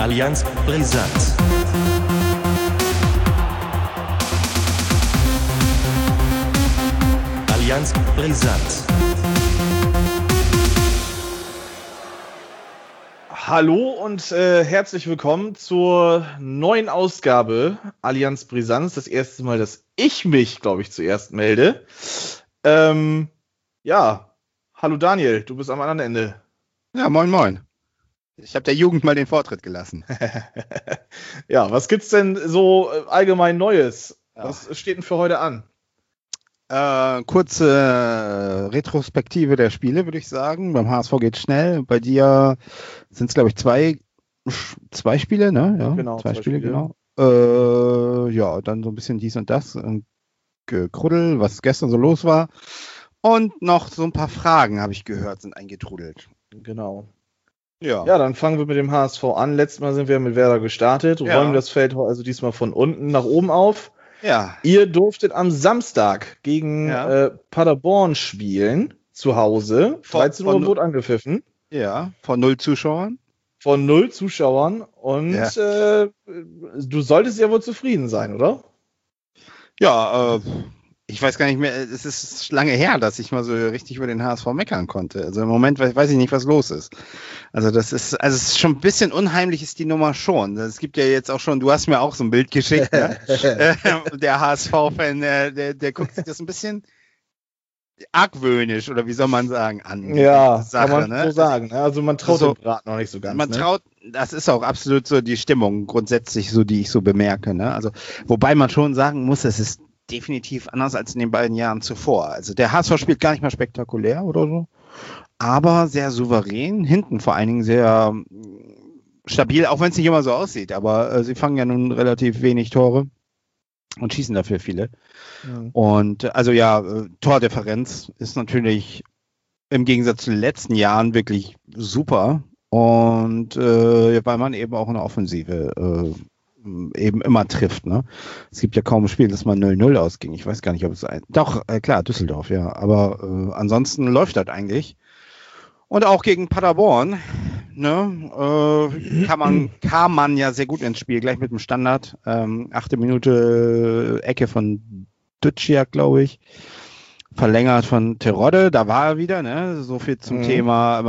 Allianz Brisant. Allianz Brisant. Hallo und herzlich willkommen zur neuen Ausgabe Allianz Brisant. Das erste Mal, dass ich mich, glaube ich, zuerst melde. Ja, hallo Daniel, du bist am anderen Ende. Ja, moin moin. Ich habe der Jugend mal den Vortritt gelassen. Ja, was gibt's denn so allgemein Neues? Ja. Was steht denn für heute an? Kurze Retrospektive der Spiele, würde ich sagen. Beim HSV geht schnell. Bei dir sind es, glaube ich, zwei Spiele, ne? Ja, genau, zwei Spiele, genau. Ja, dann so ein bisschen dies und das. Gekruddel, was gestern so los war. Und noch so ein paar Fragen, habe ich gehört, sind eingetrudelt. Genau. Ja, dann fangen wir mit dem HSV an. Letztes Mal sind wir mit Werder gestartet, räumen das Feld also diesmal von unten nach oben auf. Ja. Ihr durftet am Samstag gegen Paderborn spielen, zu Hause. 13 Uhr wurde angepfiffen. Ja, von 0 Zuschauern. Von 0 Zuschauern. Und du solltest ja wohl zufrieden sein, oder? Ja, ich weiß gar nicht mehr, es ist lange her, dass ich mal so richtig über den HSV meckern konnte. Also im Moment weiß ich nicht, was los ist. Also es ist schon ein bisschen unheimlich ist die Nummer schon. Es gibt ja jetzt auch schon, du hast mir auch so ein Bild geschickt, ne? Der HSV-Fan, der guckt sich das ein bisschen argwöhnisch, oder wie soll man sagen, an. Ja, Sache, kann man ne? so sagen. Also man traut so, dem Brat noch nicht so ganz. Man traut, das ist auch absolut so die Stimmung grundsätzlich so, die ich so bemerke. Ne? Also wobei man schon sagen muss, es ist definitiv anders als in den beiden Jahren zuvor. Also der HSV spielt gar nicht mal spektakulär oder so, aber sehr souverän, hinten vor allen Dingen sehr stabil, auch wenn es nicht immer so aussieht, aber sie fangen ja nun relativ wenig Tore und schießen dafür viele. Ja. Und also Tordifferenz ist natürlich im Gegensatz zu den letzten Jahren wirklich super und weil man eben auch in der Offensive eben immer trifft, ne? Es gibt ja kaum ein Spiel, das mal 0-0 ausging. Ich weiß gar nicht, ob es klar, Düsseldorf, ja. Aber ansonsten läuft das eigentlich. Und auch gegen Paderborn, ne, kam man ja sehr gut ins Spiel, gleich mit dem Standard. 8. Minute Ecke von Duciak, glaube ich. Verlängert von Terodde, da war er wieder, ne? So viel zum Thema,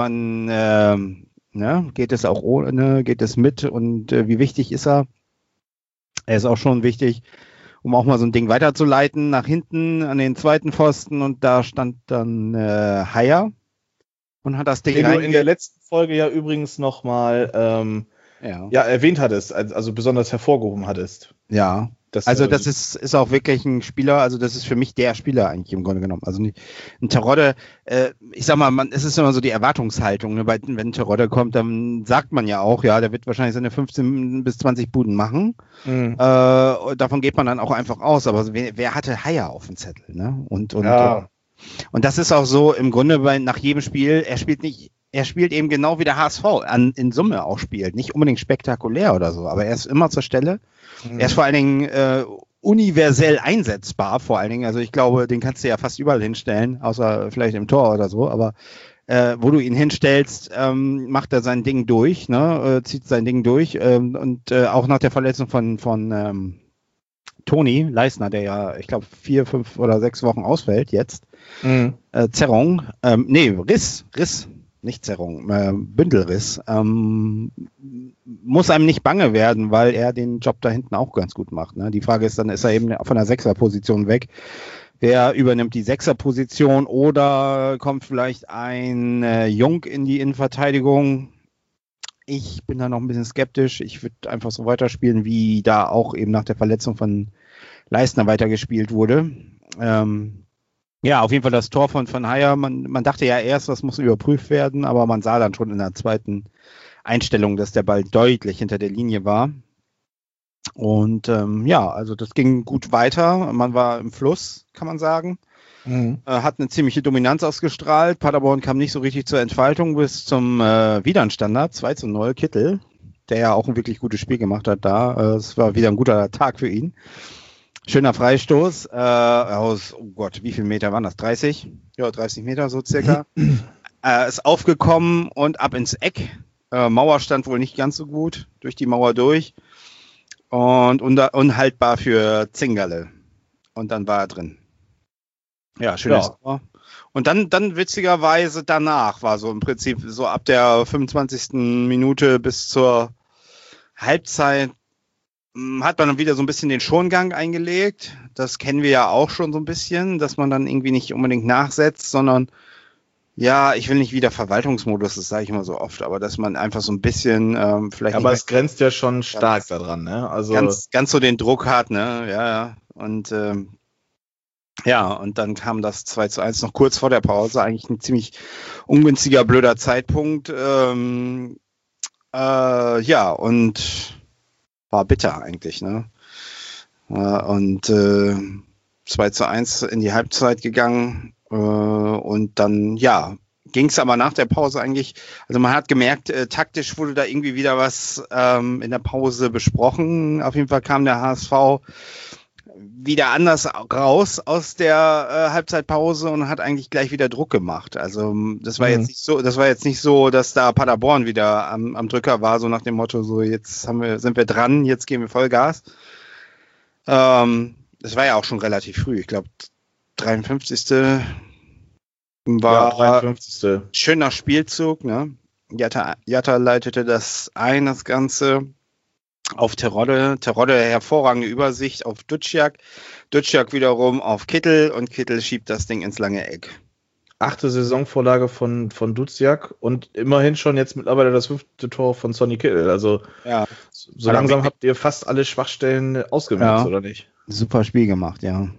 geht es auch ohne, geht es mit und wie wichtig ist er? Er ist auch schon wichtig, um auch mal so ein Ding weiterzuleiten, nach hinten an den zweiten Pfosten und da stand dann Haier und hat das Ding den du in der letzten Folge ja übrigens nochmal erwähnt hattest, also besonders hervorgehoben hattest. Ja, das ist auch wirklich ein Spieler, also das ist für mich der Spieler eigentlich im Grunde genommen. Also nicht ein Terodde, ich sag mal, es ist immer so die Erwartungshaltung, ne? Wenn Terodde kommt, dann sagt man ja auch, ja, der wird wahrscheinlich seine 15 bis 20 Buden machen. Davon geht man dann auch einfach aus, aber wer hatte Haier auf dem Zettel, ne? Und das ist auch so im Grunde, weil nach jedem Spiel, er spielt eben genau wie der HSV in Summe auch spielt. Nicht unbedingt spektakulär oder so, aber er ist immer zur Stelle. Er ist vor allen Dingen universell einsetzbar, vor allen Dingen. Also ich glaube, den kannst du ja fast überall hinstellen, außer vielleicht im Tor oder so. Aber wo du ihn hinstellst, macht er sein Ding durch, ne? Zieht sein Ding durch. Und auch nach der Verletzung von Toni Leisner, der ja, ich glaube, 4, 5 oder 6 Wochen ausfällt jetzt. Zerrung. Riss. Nicht Zerrung, Bündelriss, muss einem nicht bange werden, weil er den Job da hinten auch ganz gut macht. Ne? Die Frage ist dann, ist er eben von der Sechserposition weg? Wer übernimmt die Sechserposition oder kommt vielleicht ein Jung in die Innenverteidigung? Ich bin da noch ein bisschen skeptisch. Ich würde einfach so weiterspielen, wie da auch eben nach der Verletzung von Leistner weitergespielt wurde. Ja, auf jeden Fall das Tor von Haier. Man dachte ja erst, das muss überprüft werden, aber man sah dann schon in der zweiten Einstellung, dass der Ball deutlich hinter der Linie war. Und also das ging gut weiter. Man war im Fluss, kann man sagen. Hat eine ziemliche Dominanz ausgestrahlt. Paderborn kam nicht so richtig zur Entfaltung bis zum Wiederanstandard, 2-0, Kittel, der ja auch ein wirklich gutes Spiel gemacht hat da. Es war wieder ein guter Tag für ihn. Schöner Freistoß aus, oh Gott, wie viele Meter waren das? 30? Ja, 30 Meter so circa. Ist aufgekommen und ab ins Eck. Mauer stand wohl nicht ganz so gut, durch die Mauer durch. Und unhaltbar für Zingerle. Und dann war er drin. Ja, schönes Tor. Und dann witzigerweise danach war so im Prinzip so ab der 25. Minute bis zur Halbzeit hat man dann wieder so ein bisschen den Schongang eingelegt. Das kennen wir ja auch schon so ein bisschen, dass man dann irgendwie nicht unbedingt nachsetzt, sondern ja, ich will nicht wieder Verwaltungsmodus, das sage ich immer so oft, aber dass man einfach so ein bisschen vielleicht. Aber es grenzt ja schon stark daran, ne? Also ganz so den Druck hat, ne? Ja. Und und dann kam das 2:1 noch kurz vor der Pause, eigentlich ein ziemlich ungünstiger, blöder Zeitpunkt. Und war bitter eigentlich, ne? Und 2:1 in die Halbzeit gegangen. Und dann, ging es aber nach der Pause eigentlich, also man hat gemerkt, taktisch wurde da irgendwie wieder was in der Pause besprochen. Auf jeden Fall kam der HSV wieder anders raus aus der Halbzeitpause und hat eigentlich gleich wieder Druck gemacht. Also das war jetzt nicht so, dass da Paderborn wieder am Drücker war, so nach dem Motto, so jetzt sind wir dran, jetzt geben wir Vollgas. Das war ja auch schon relativ früh, ich glaube 53. war 53. Schöner Spielzug, ne? Jatta leitete das Ganze auf Terodde. Terodde hervorragende Übersicht auf Duciak. Duciak wiederum auf Kittel und Kittel schiebt das Ding ins lange Eck. 8. Saisonvorlage von Duciak und immerhin schon jetzt mittlerweile das 5. Tor von Sonny Kittel. Also so langsam habt ihr fast alle Schwachstellen ausgemerzt, oder nicht? Super Spiel gemacht, ja.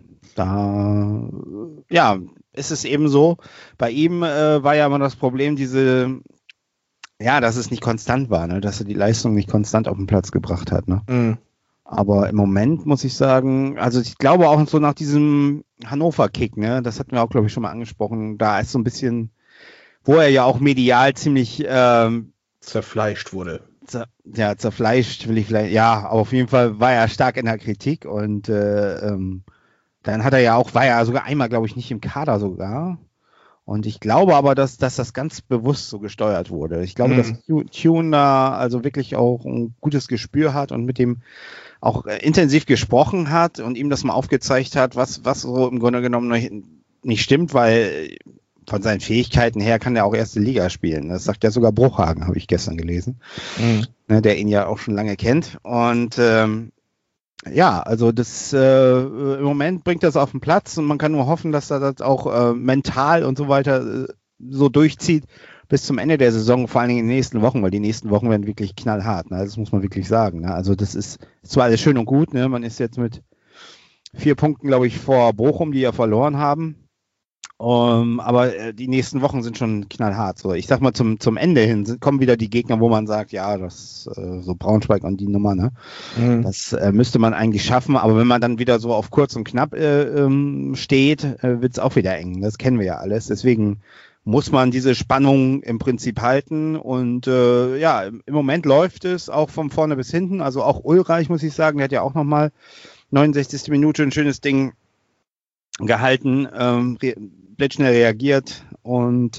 Ist es eben so. Bei ihm war ja immer das Problem, dass es nicht konstant war, ne? Dass er die Leistung nicht konstant auf den Platz gebracht hat. Ne? Mhm. Aber im Moment muss ich sagen, also ich glaube auch so nach diesem Hannover-Kick, ne? Das hatten wir auch, glaube ich, schon mal angesprochen, da ist so ein bisschen, wo er ja auch medial ziemlich zerfleischt wurde. Zerfleischt will ich vielleicht, aber auf jeden Fall war er stark in der Kritik und dann war er sogar einmal, glaube ich, nicht im Kader sogar. Und ich glaube aber, dass das ganz bewusst so gesteuert wurde. Ich glaube, dass Tune da also wirklich auch ein gutes Gespür hat und mit dem auch intensiv gesprochen hat und ihm das mal aufgezeigt hat, was so im Grunde genommen nicht stimmt, weil von seinen Fähigkeiten her kann er auch erste Liga spielen. Das sagt ja sogar Bruchhagen, habe ich gestern gelesen, der ihn ja auch schon lange kennt. Und also das im Moment bringt das auf den Platz und man kann nur hoffen, dass er das auch mental und so weiter so durchzieht bis zum Ende der Saison, vor allen Dingen in den nächsten Wochen, weil die nächsten Wochen werden wirklich knallhart. Ne? Das muss man wirklich sagen. Ne? Also das ist zwar alles schön und gut, ne? Man ist jetzt mit 4 Punkten, glaube ich, vor Bochum, die ja verloren haben. Aber die nächsten Wochen sind schon knallhart. So, ich sag mal, zum Ende hin kommen wieder die Gegner, wo man sagt, ja, das so Braunschweig und die Nummer, ne? Das müsste man eigentlich schaffen, aber wenn man dann wieder so auf kurz und knapp steht, wird es auch wieder eng. Das kennen wir ja alles. Deswegen muss man diese Spannung im Prinzip halten und im Moment läuft es auch von vorne bis hinten. Also auch Ulreich, muss ich sagen, der hat ja auch nochmal 69. Minute ein schönes Ding gehalten, blitzschnell reagiert und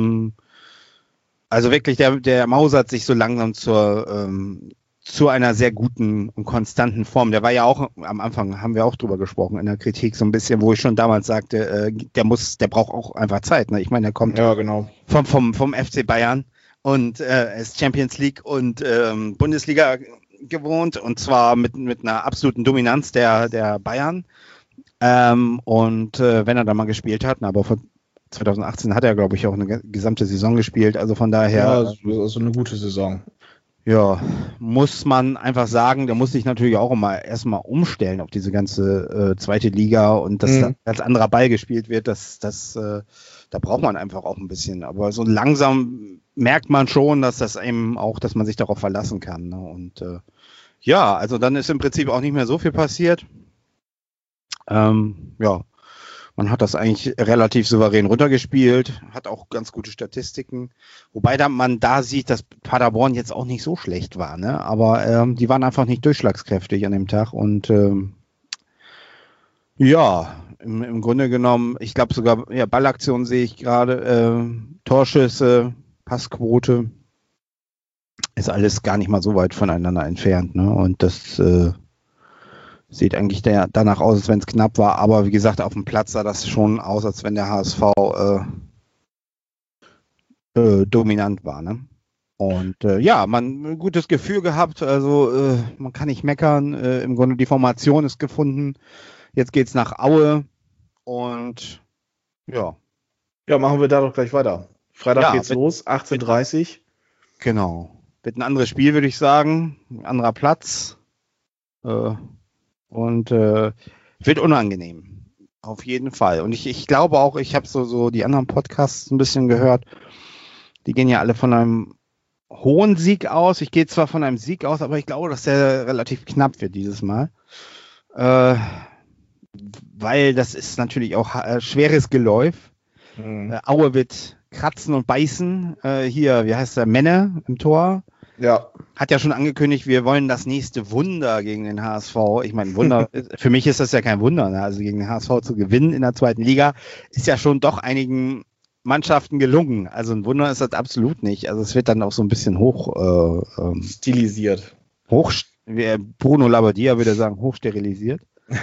also wirklich der mausert sich so langsam zu einer sehr guten und konstanten Form. Der war ja auch am Anfang, haben wir auch drüber gesprochen, in der Kritik so ein bisschen, wo ich schon damals sagte, der braucht auch einfach Zeit. Ne? Ich meine, der kommt vom FC Bayern und ist Champions League und Bundesliga gewohnt und zwar mit einer absoluten Dominanz der Bayern. Wenn er da mal gespielt hat, aber von 2018 hat er, glaube ich, auch eine gesamte Saison gespielt, also von daher. Ja, also eine gute Saison. Ja, muss man einfach sagen, da muss sich natürlich auch immer erstmal umstellen auf diese ganze zweite Liga und dass da als anderer Ball gespielt wird, da braucht man einfach auch ein bisschen. Aber so langsam merkt man schon, dass das eben auch, dass man sich darauf verlassen kann. Ne? Und also dann ist im Prinzip auch nicht mehr so viel passiert. Man hat das eigentlich relativ souverän runtergespielt, hat auch ganz gute Statistiken, wobei man da sieht, dass Paderborn jetzt auch nicht so schlecht war, ne? Aber die waren einfach nicht durchschlagskräftig an dem Tag und im Grunde genommen, ich glaube sogar, Ballaktionen sehe ich gerade, Torschüsse, Passquote, ist alles gar nicht mal so weit voneinander entfernt, ne? Und das sieht eigentlich danach aus, als wenn es knapp war. Aber wie gesagt, auf dem Platz sah das schon aus, als wenn der HSV dominant war, ne? Und man ein gutes Gefühl gehabt. Also man kann nicht meckern. Im Grunde die Formation ist gefunden. Jetzt geht's nach Aue. Und ja. Ja, machen wir da doch gleich weiter. Freitag geht's los, 18:30 Uhr. Genau. Wird ein anderes Spiel, würde ich sagen. Ein anderer Platz. Und wird unangenehm. Auf jeden Fall. Und ich glaube auch, ich habe so die anderen Podcasts ein bisschen gehört. Die gehen ja alle von einem hohen Sieg aus. Ich gehe zwar von einem Sieg aus, aber ich glaube, dass der relativ knapp wird dieses Mal. Weil das ist natürlich auch schweres Geläuf. Aue wird kratzen und beißen. Hier, wie heißt der? Menne im Tor. Ja. Hat ja schon angekündigt, wir wollen das nächste Wunder gegen den HSV. Ich meine, Wunder, für mich ist das ja kein Wunder. Ne? Also gegen den HSV zu gewinnen in der zweiten Liga ist ja schon doch einigen Mannschaften gelungen. Also ein Wunder ist das absolut nicht. Also es wird dann auch so ein bisschen stilisiert. Bruno Labbadia würde sagen, hochsterilisiert.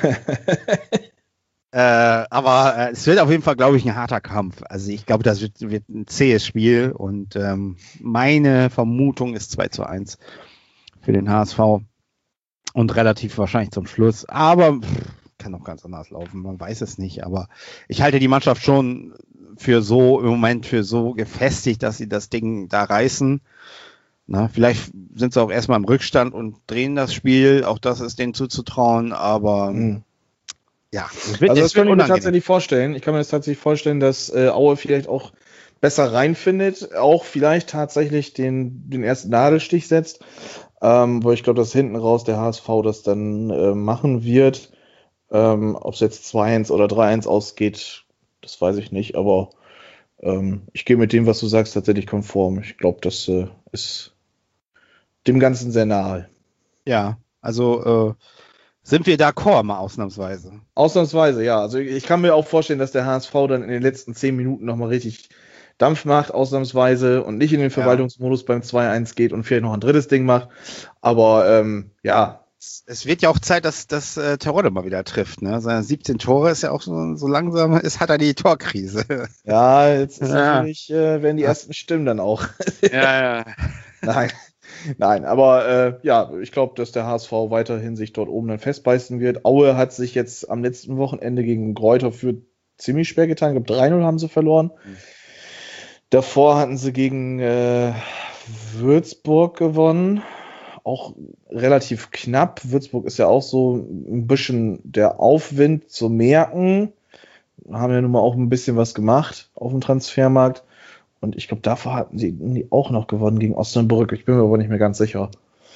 Aber es wird auf jeden Fall, glaube ich, ein harter Kampf. Also ich glaube, das wird ein zähes Spiel und meine Vermutung ist 2:1 für den HSV und relativ wahrscheinlich zum Schluss. Aber kann auch ganz anders laufen, man weiß es nicht. Aber ich halte die Mannschaft schon im Moment für so gefestigt, dass sie das Ding da reißen. Na, vielleicht sind sie auch erstmal im Rückstand und drehen das Spiel. Auch das ist denen zuzutrauen, aber ja, das kann ich mir tatsächlich vorstellen. Ich kann mir das tatsächlich vorstellen, dass Aue vielleicht auch besser reinfindet, auch vielleicht tatsächlich den ersten Nadelstich setzt, wo ich glaube, dass hinten raus der HSV das dann machen wird. Ob es jetzt 2:1 oder 3:1 ausgeht, das weiß ich nicht, aber ich gehe mit dem, was du sagst, tatsächlich konform. Ich glaube, das ist dem Ganzen sehr nahe. Ja, also sind wir d'accord mal ausnahmsweise? Ausnahmsweise, ja. Also ich kann mir auch vorstellen, dass der HSV dann in den letzten 10 Minuten nochmal richtig Dampf macht, ausnahmsweise, und nicht in den Verwaltungsmodus beim 2:1 geht und vielleicht noch ein drittes Ding macht. Aber ja. Es wird ja auch Zeit, dass Terodde mal wieder trifft. Ne? Seine 17 Tore ist ja auch so langsam, hat er die Torkrise. Ja, jetzt ist natürlich, werden die ersten Stimmen dann auch. Ja. Nein, aber ich glaube, dass der HSV weiterhin sich dort oben dann festbeißen wird. Aue hat sich jetzt am letzten Wochenende gegen Greuther Fürth ziemlich schwer getan. Ich glaube, 3:0 haben sie verloren. Davor hatten sie gegen Würzburg gewonnen. Auch relativ knapp. Würzburg ist ja auch so ein bisschen der Aufwind zu merken. Haben ja nun mal auch ein bisschen was gemacht auf dem Transfermarkt. Und ich glaube, davor hatten sie auch noch gewonnen gegen Osnabrück. Ich bin mir aber nicht mehr ganz sicher.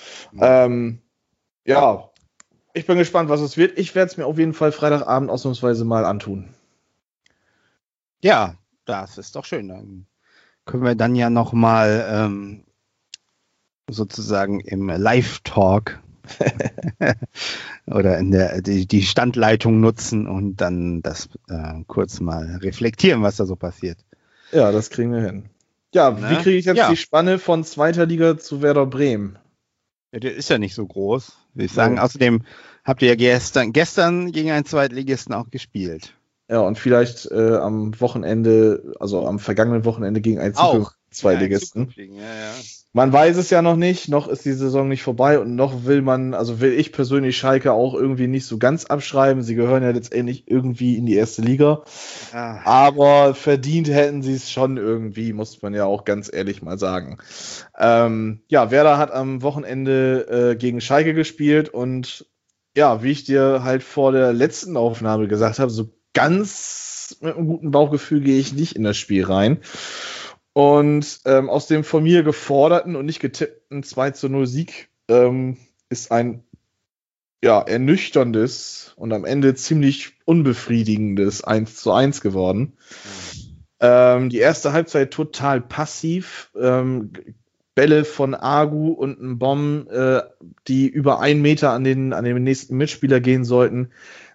Ja, ich bin gespannt, was es wird. Ich werde es mir auf jeden Fall Freitagabend ausnahmsweise mal antun. Ja, das ist doch schön. Dann können wir dann ja noch mal sozusagen im Live-Talk oder die Standleitung nutzen und dann das kurz mal reflektieren, was da so passiert. Ja, das kriegen wir hin. Ja, wie kriege ich jetzt die Spanne von zweiter Liga zu Werder Bremen? Ja, der ist ja nicht so groß, würde ich sagen. Außerdem habt ihr ja gestern gegen einen Zweitligisten auch gespielt. Ja, und vielleicht am Wochenende, also am vergangenen Wochenende gegen einen Zweitligisten. Ja. Man weiß es ja noch nicht, noch ist die Saison nicht vorbei und noch will ich persönlich Schalke auch irgendwie nicht so ganz abschreiben. Sie gehören ja letztendlich irgendwie in die erste Liga. Ja. Aber verdient hätten sie es schon irgendwie, muss man ja auch ganz ehrlich mal sagen. Werder hat am Wochenende gegen Schalke gespielt und ja, wie ich dir halt vor der letzten Aufnahme gesagt habe, so ganz mit einem guten Bauchgefühl gehe ich nicht in das Spiel rein. Und aus dem von mir geforderten und nicht getippten 2:0 Sieg ist ein ernüchterndes und am Ende ziemlich unbefriedigendes 1:1 geworden. Die erste Halbzeit total passiv. Bälle von Agu und ein Bomb, die über 1 Meter an den nächsten Mitspieler gehen sollten,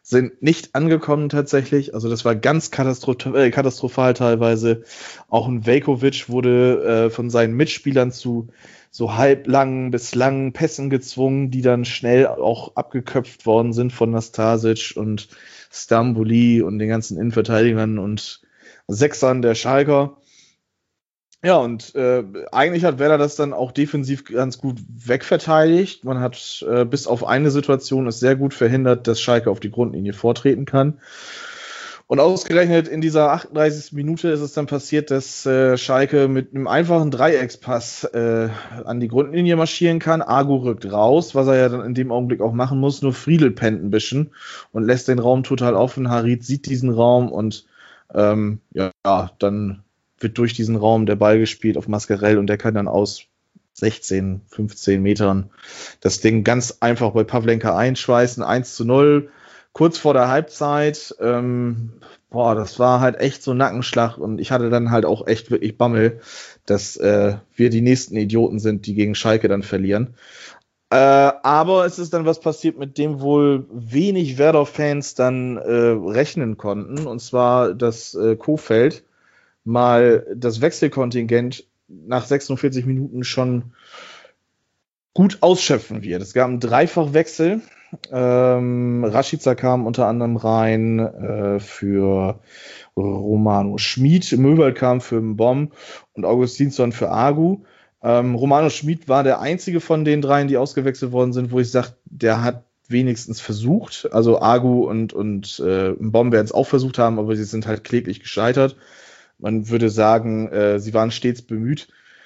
sind nicht angekommen tatsächlich. Also das war ganz katastrophal teilweise. Auch ein Veljković wurde von seinen Mitspielern zu so halblangen bis langen Pässen gezwungen, die dann schnell auch abgeköpft worden sind von Nastasic und Stambouli und den ganzen Innenverteidigern und Sechsern der Schalker. Ja, und eigentlich hat Werder das dann auch defensiv ganz gut wegverteidigt. Man hat bis auf eine Situation es sehr gut verhindert, dass Schalke auf die Grundlinie vortreten kann. Und ausgerechnet in dieser 38. Minute ist es dann passiert, dass Schalke mit einem einfachen Dreieckspass an die Grundlinie marschieren kann. Agu rückt raus, was er ja dann in dem Augenblick auch machen muss. Nur Friedel pennt ein bisschen und lässt den Raum total offen. Harit sieht diesen Raum und dann wird durch diesen Raum der Ball gespielt auf Mascarell und der kann dann aus 16, 15 Metern das Ding ganz einfach bei Pavlenka einschweißen. 1:0, kurz vor der Halbzeit. Das war halt echt so ein Nackenschlag und ich hatte dann halt auch echt wirklich Bammel, dass wir die nächsten Idioten sind, die gegen Schalke dann verlieren. Aber es ist dann was passiert, mit dem wohl wenig Werder-Fans dann rechnen konnten, und zwar, dass Kohfeldt mal das Wechselkontingent nach 46 Minuten schon gut ausschöpfen wird. Es gab einen Dreifachwechsel. Rashica kam unter anderem rein für Romano Schmid, Möwald kam für Mbom und Augustinsson für Agu. Romano Schmid war der einzige von den dreien, die ausgewechselt worden sind, wo ich sage, der hat wenigstens versucht. Also Agu und Mbom werden es auch versucht haben, aber sie sind halt kläglich gescheitert. Man würde sagen, sie waren stets bemüht.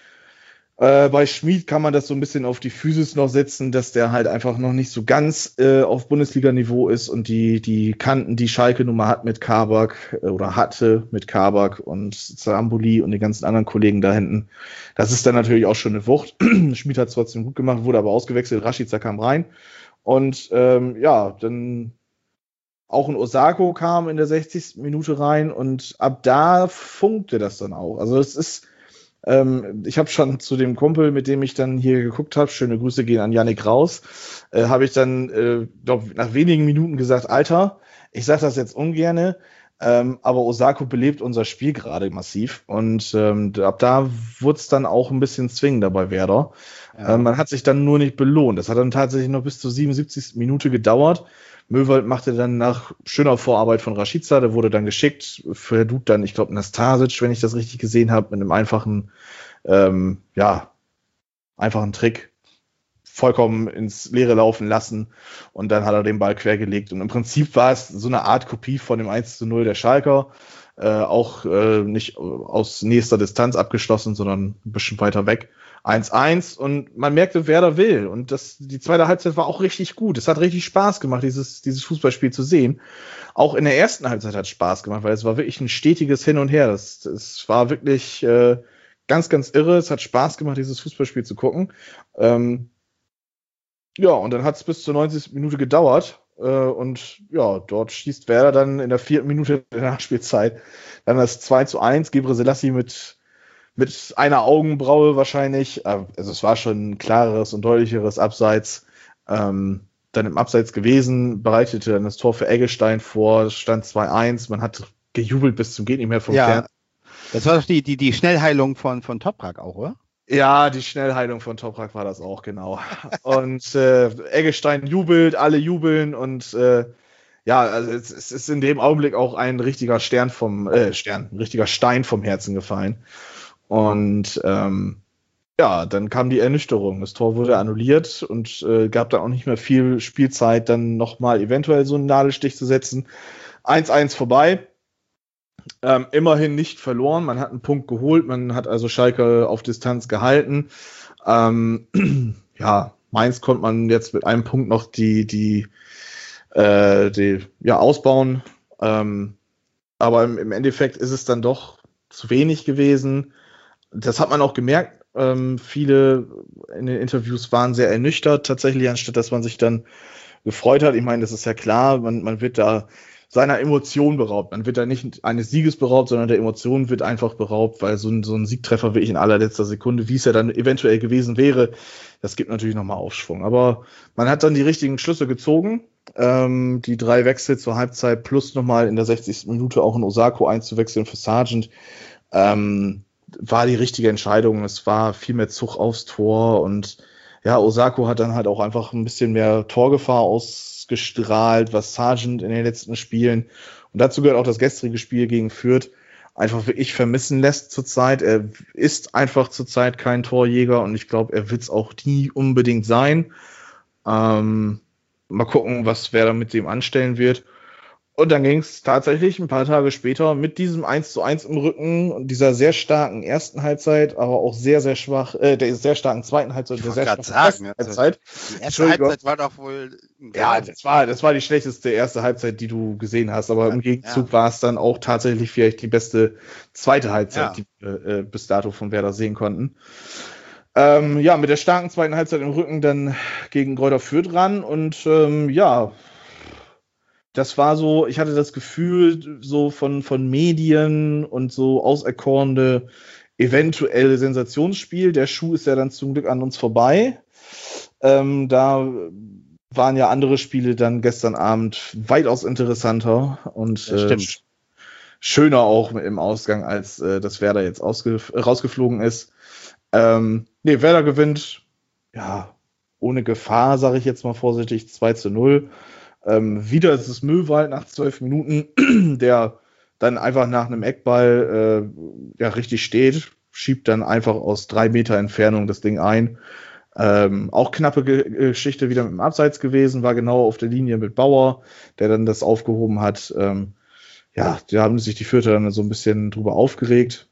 Bei Schmid kann man das so ein bisschen auf die Physis noch setzen, dass der halt einfach noch nicht so ganz auf Bundesliga-Niveau ist und die Kanten, die Schalke nun mal hat mit Kabak oder hatte mit Kabak und Sambuli und den ganzen anderen Kollegen da hinten, das ist dann natürlich auch schon eine Wucht. Schmid hat es trotzdem gut gemacht, wurde aber ausgewechselt, Rashica kam rein und dann auch ein Osako kam in der 60. Minute rein und ab da funkte das dann auch. Also es ist, ich habe schon zu dem Kumpel, mit dem ich dann hier geguckt habe, schöne Grüße gehen an Yannick raus, habe ich dann nach wenigen Minuten gesagt, Alter, ich sage das jetzt ungerne, aber Osako belebt unser Spiel gerade massiv und ab da wurde es dann auch ein bisschen zwingender bei Werder. Ja. Man hat sich dann nur nicht belohnt. Das hat dann tatsächlich noch bis zur 77. Minute gedauert. Möwald machte dann nach schöner Vorarbeit von Rashica, der wurde dann geschickt, für Dude dann, ich glaube, Nastasic, wenn ich das richtig gesehen habe, mit einem einfachen Trick vollkommen ins Leere laufen lassen und dann hat er den Ball quergelegt und im Prinzip war es so eine Art Kopie von dem 1:0 der Schalker, auch nicht aus nächster Distanz abgeschlossen, sondern ein bisschen weiter weg. 1:1 und man merkte, Werder will. Und die zweite Halbzeit war auch richtig gut. Es hat richtig Spaß gemacht, dieses Fußballspiel zu sehen. Auch in der ersten Halbzeit hat es Spaß gemacht, weil es war wirklich ein stetiges Hin und Her. Es war wirklich ganz, ganz irre. Es hat Spaß gemacht, dieses Fußballspiel zu gucken. Und dann hat es bis zur 90. Minute gedauert. Dort schießt Werder dann in der 4. Minute der Nachspielzeit dann das 2:1. Gebre Selassie mit einer Augenbraue wahrscheinlich. Also es war schon ein klareres und deutlicheres Abseits. Dann im Abseits gewesen, bereitete dann das Tor für Eggestein vor, stand 2:1. Man hat gejubelt bis zum geht nicht mehr vom Fern. Das war doch die Schnellheilung von Toprak auch, oder? Ja, die Schnellheilung von Toprak war das auch, genau. Und Eggestein jubelt, alle jubeln und also es ist in dem Augenblick auch ein richtiger Stein vom Herzen gefallen. Und dann kam die Ernüchterung. Das Tor wurde annulliert und gab dann auch nicht mehr viel Spielzeit, dann nochmal eventuell so einen Nadelstich zu setzen. 1:1 vorbei. Immerhin nicht verloren. Man hat einen Punkt geholt. Man hat also Schalke auf Distanz gehalten. Mainz konnte man jetzt mit einem Punkt noch die ausbauen. Aber im Endeffekt ist es dann doch zu wenig gewesen. Das hat man auch gemerkt. Viele in den Interviews waren sehr ernüchtert tatsächlich, anstatt dass man sich dann gefreut hat. Ich meine, das ist ja klar, man wird da seiner Emotion beraubt. Man wird da nicht eines Sieges beraubt, sondern der Emotion wird einfach beraubt, weil so ein Siegtreffer wirklich in allerletzter Sekunde, wie es ja dann eventuell gewesen wäre, das gibt natürlich nochmal Aufschwung. Aber man hat dann die richtigen Schlüsse gezogen. Die 3 Wechsel zur Halbzeit plus nochmal in der 60. Minute auch in Osako einzuwechseln für Sargent, war die richtige Entscheidung. Es war viel mehr Zug aufs Tor und ja, Osako hat dann halt auch einfach ein bisschen mehr Torgefahr ausgestrahlt, was Sargent in den letzten Spielen und dazu gehört auch das gestrige Spiel gegen Fürth einfach wirklich vermissen lässt zurzeit. Er ist einfach zurzeit kein Torjäger und ich glaube, er wird es auch nie unbedingt sein. Mal gucken, wer da mit dem anstellen wird. Und dann ging es tatsächlich ein paar Tage später mit diesem 1:1 im Rücken und dieser sehr starken ersten Halbzeit, aber auch sehr, sehr schwach, der sehr starken zweiten Halbzeit, der sehr starken ersten Halbzeit. Die erste Halbzeit war doch wohl... Ja, das war die schlechteste erste Halbzeit, die du gesehen hast, aber im Gegenzug war es dann auch tatsächlich vielleicht die beste zweite Halbzeit, die wir bis dato von Werder sehen konnten. Mit der starken zweiten Halbzeit im Rücken dann gegen Greuther Fürth ran und das war so, ich hatte das Gefühl, so von Medien und so auserkorene eventuelle Sensationsspiel. Der Schuh ist ja dann zum Glück an uns vorbei. Da waren ja andere Spiele dann gestern Abend weitaus interessanter und schöner auch im Ausgang, als dass Werder jetzt rausgeflogen ist. Werder gewinnt, ohne Gefahr, sage ich jetzt mal vorsichtig, 2:0. Wieder ist es Möwald nach 12 Minuten, der dann einfach nach einem Eckball richtig steht, schiebt dann einfach aus 3 Meter Entfernung das Ding ein. Auch knappe Geschichte wieder mit dem Abseits gewesen, war genau auf der Linie mit Bauer, der dann das aufgehoben hat. Da haben sich die Fürther dann so ein bisschen drüber aufgeregt.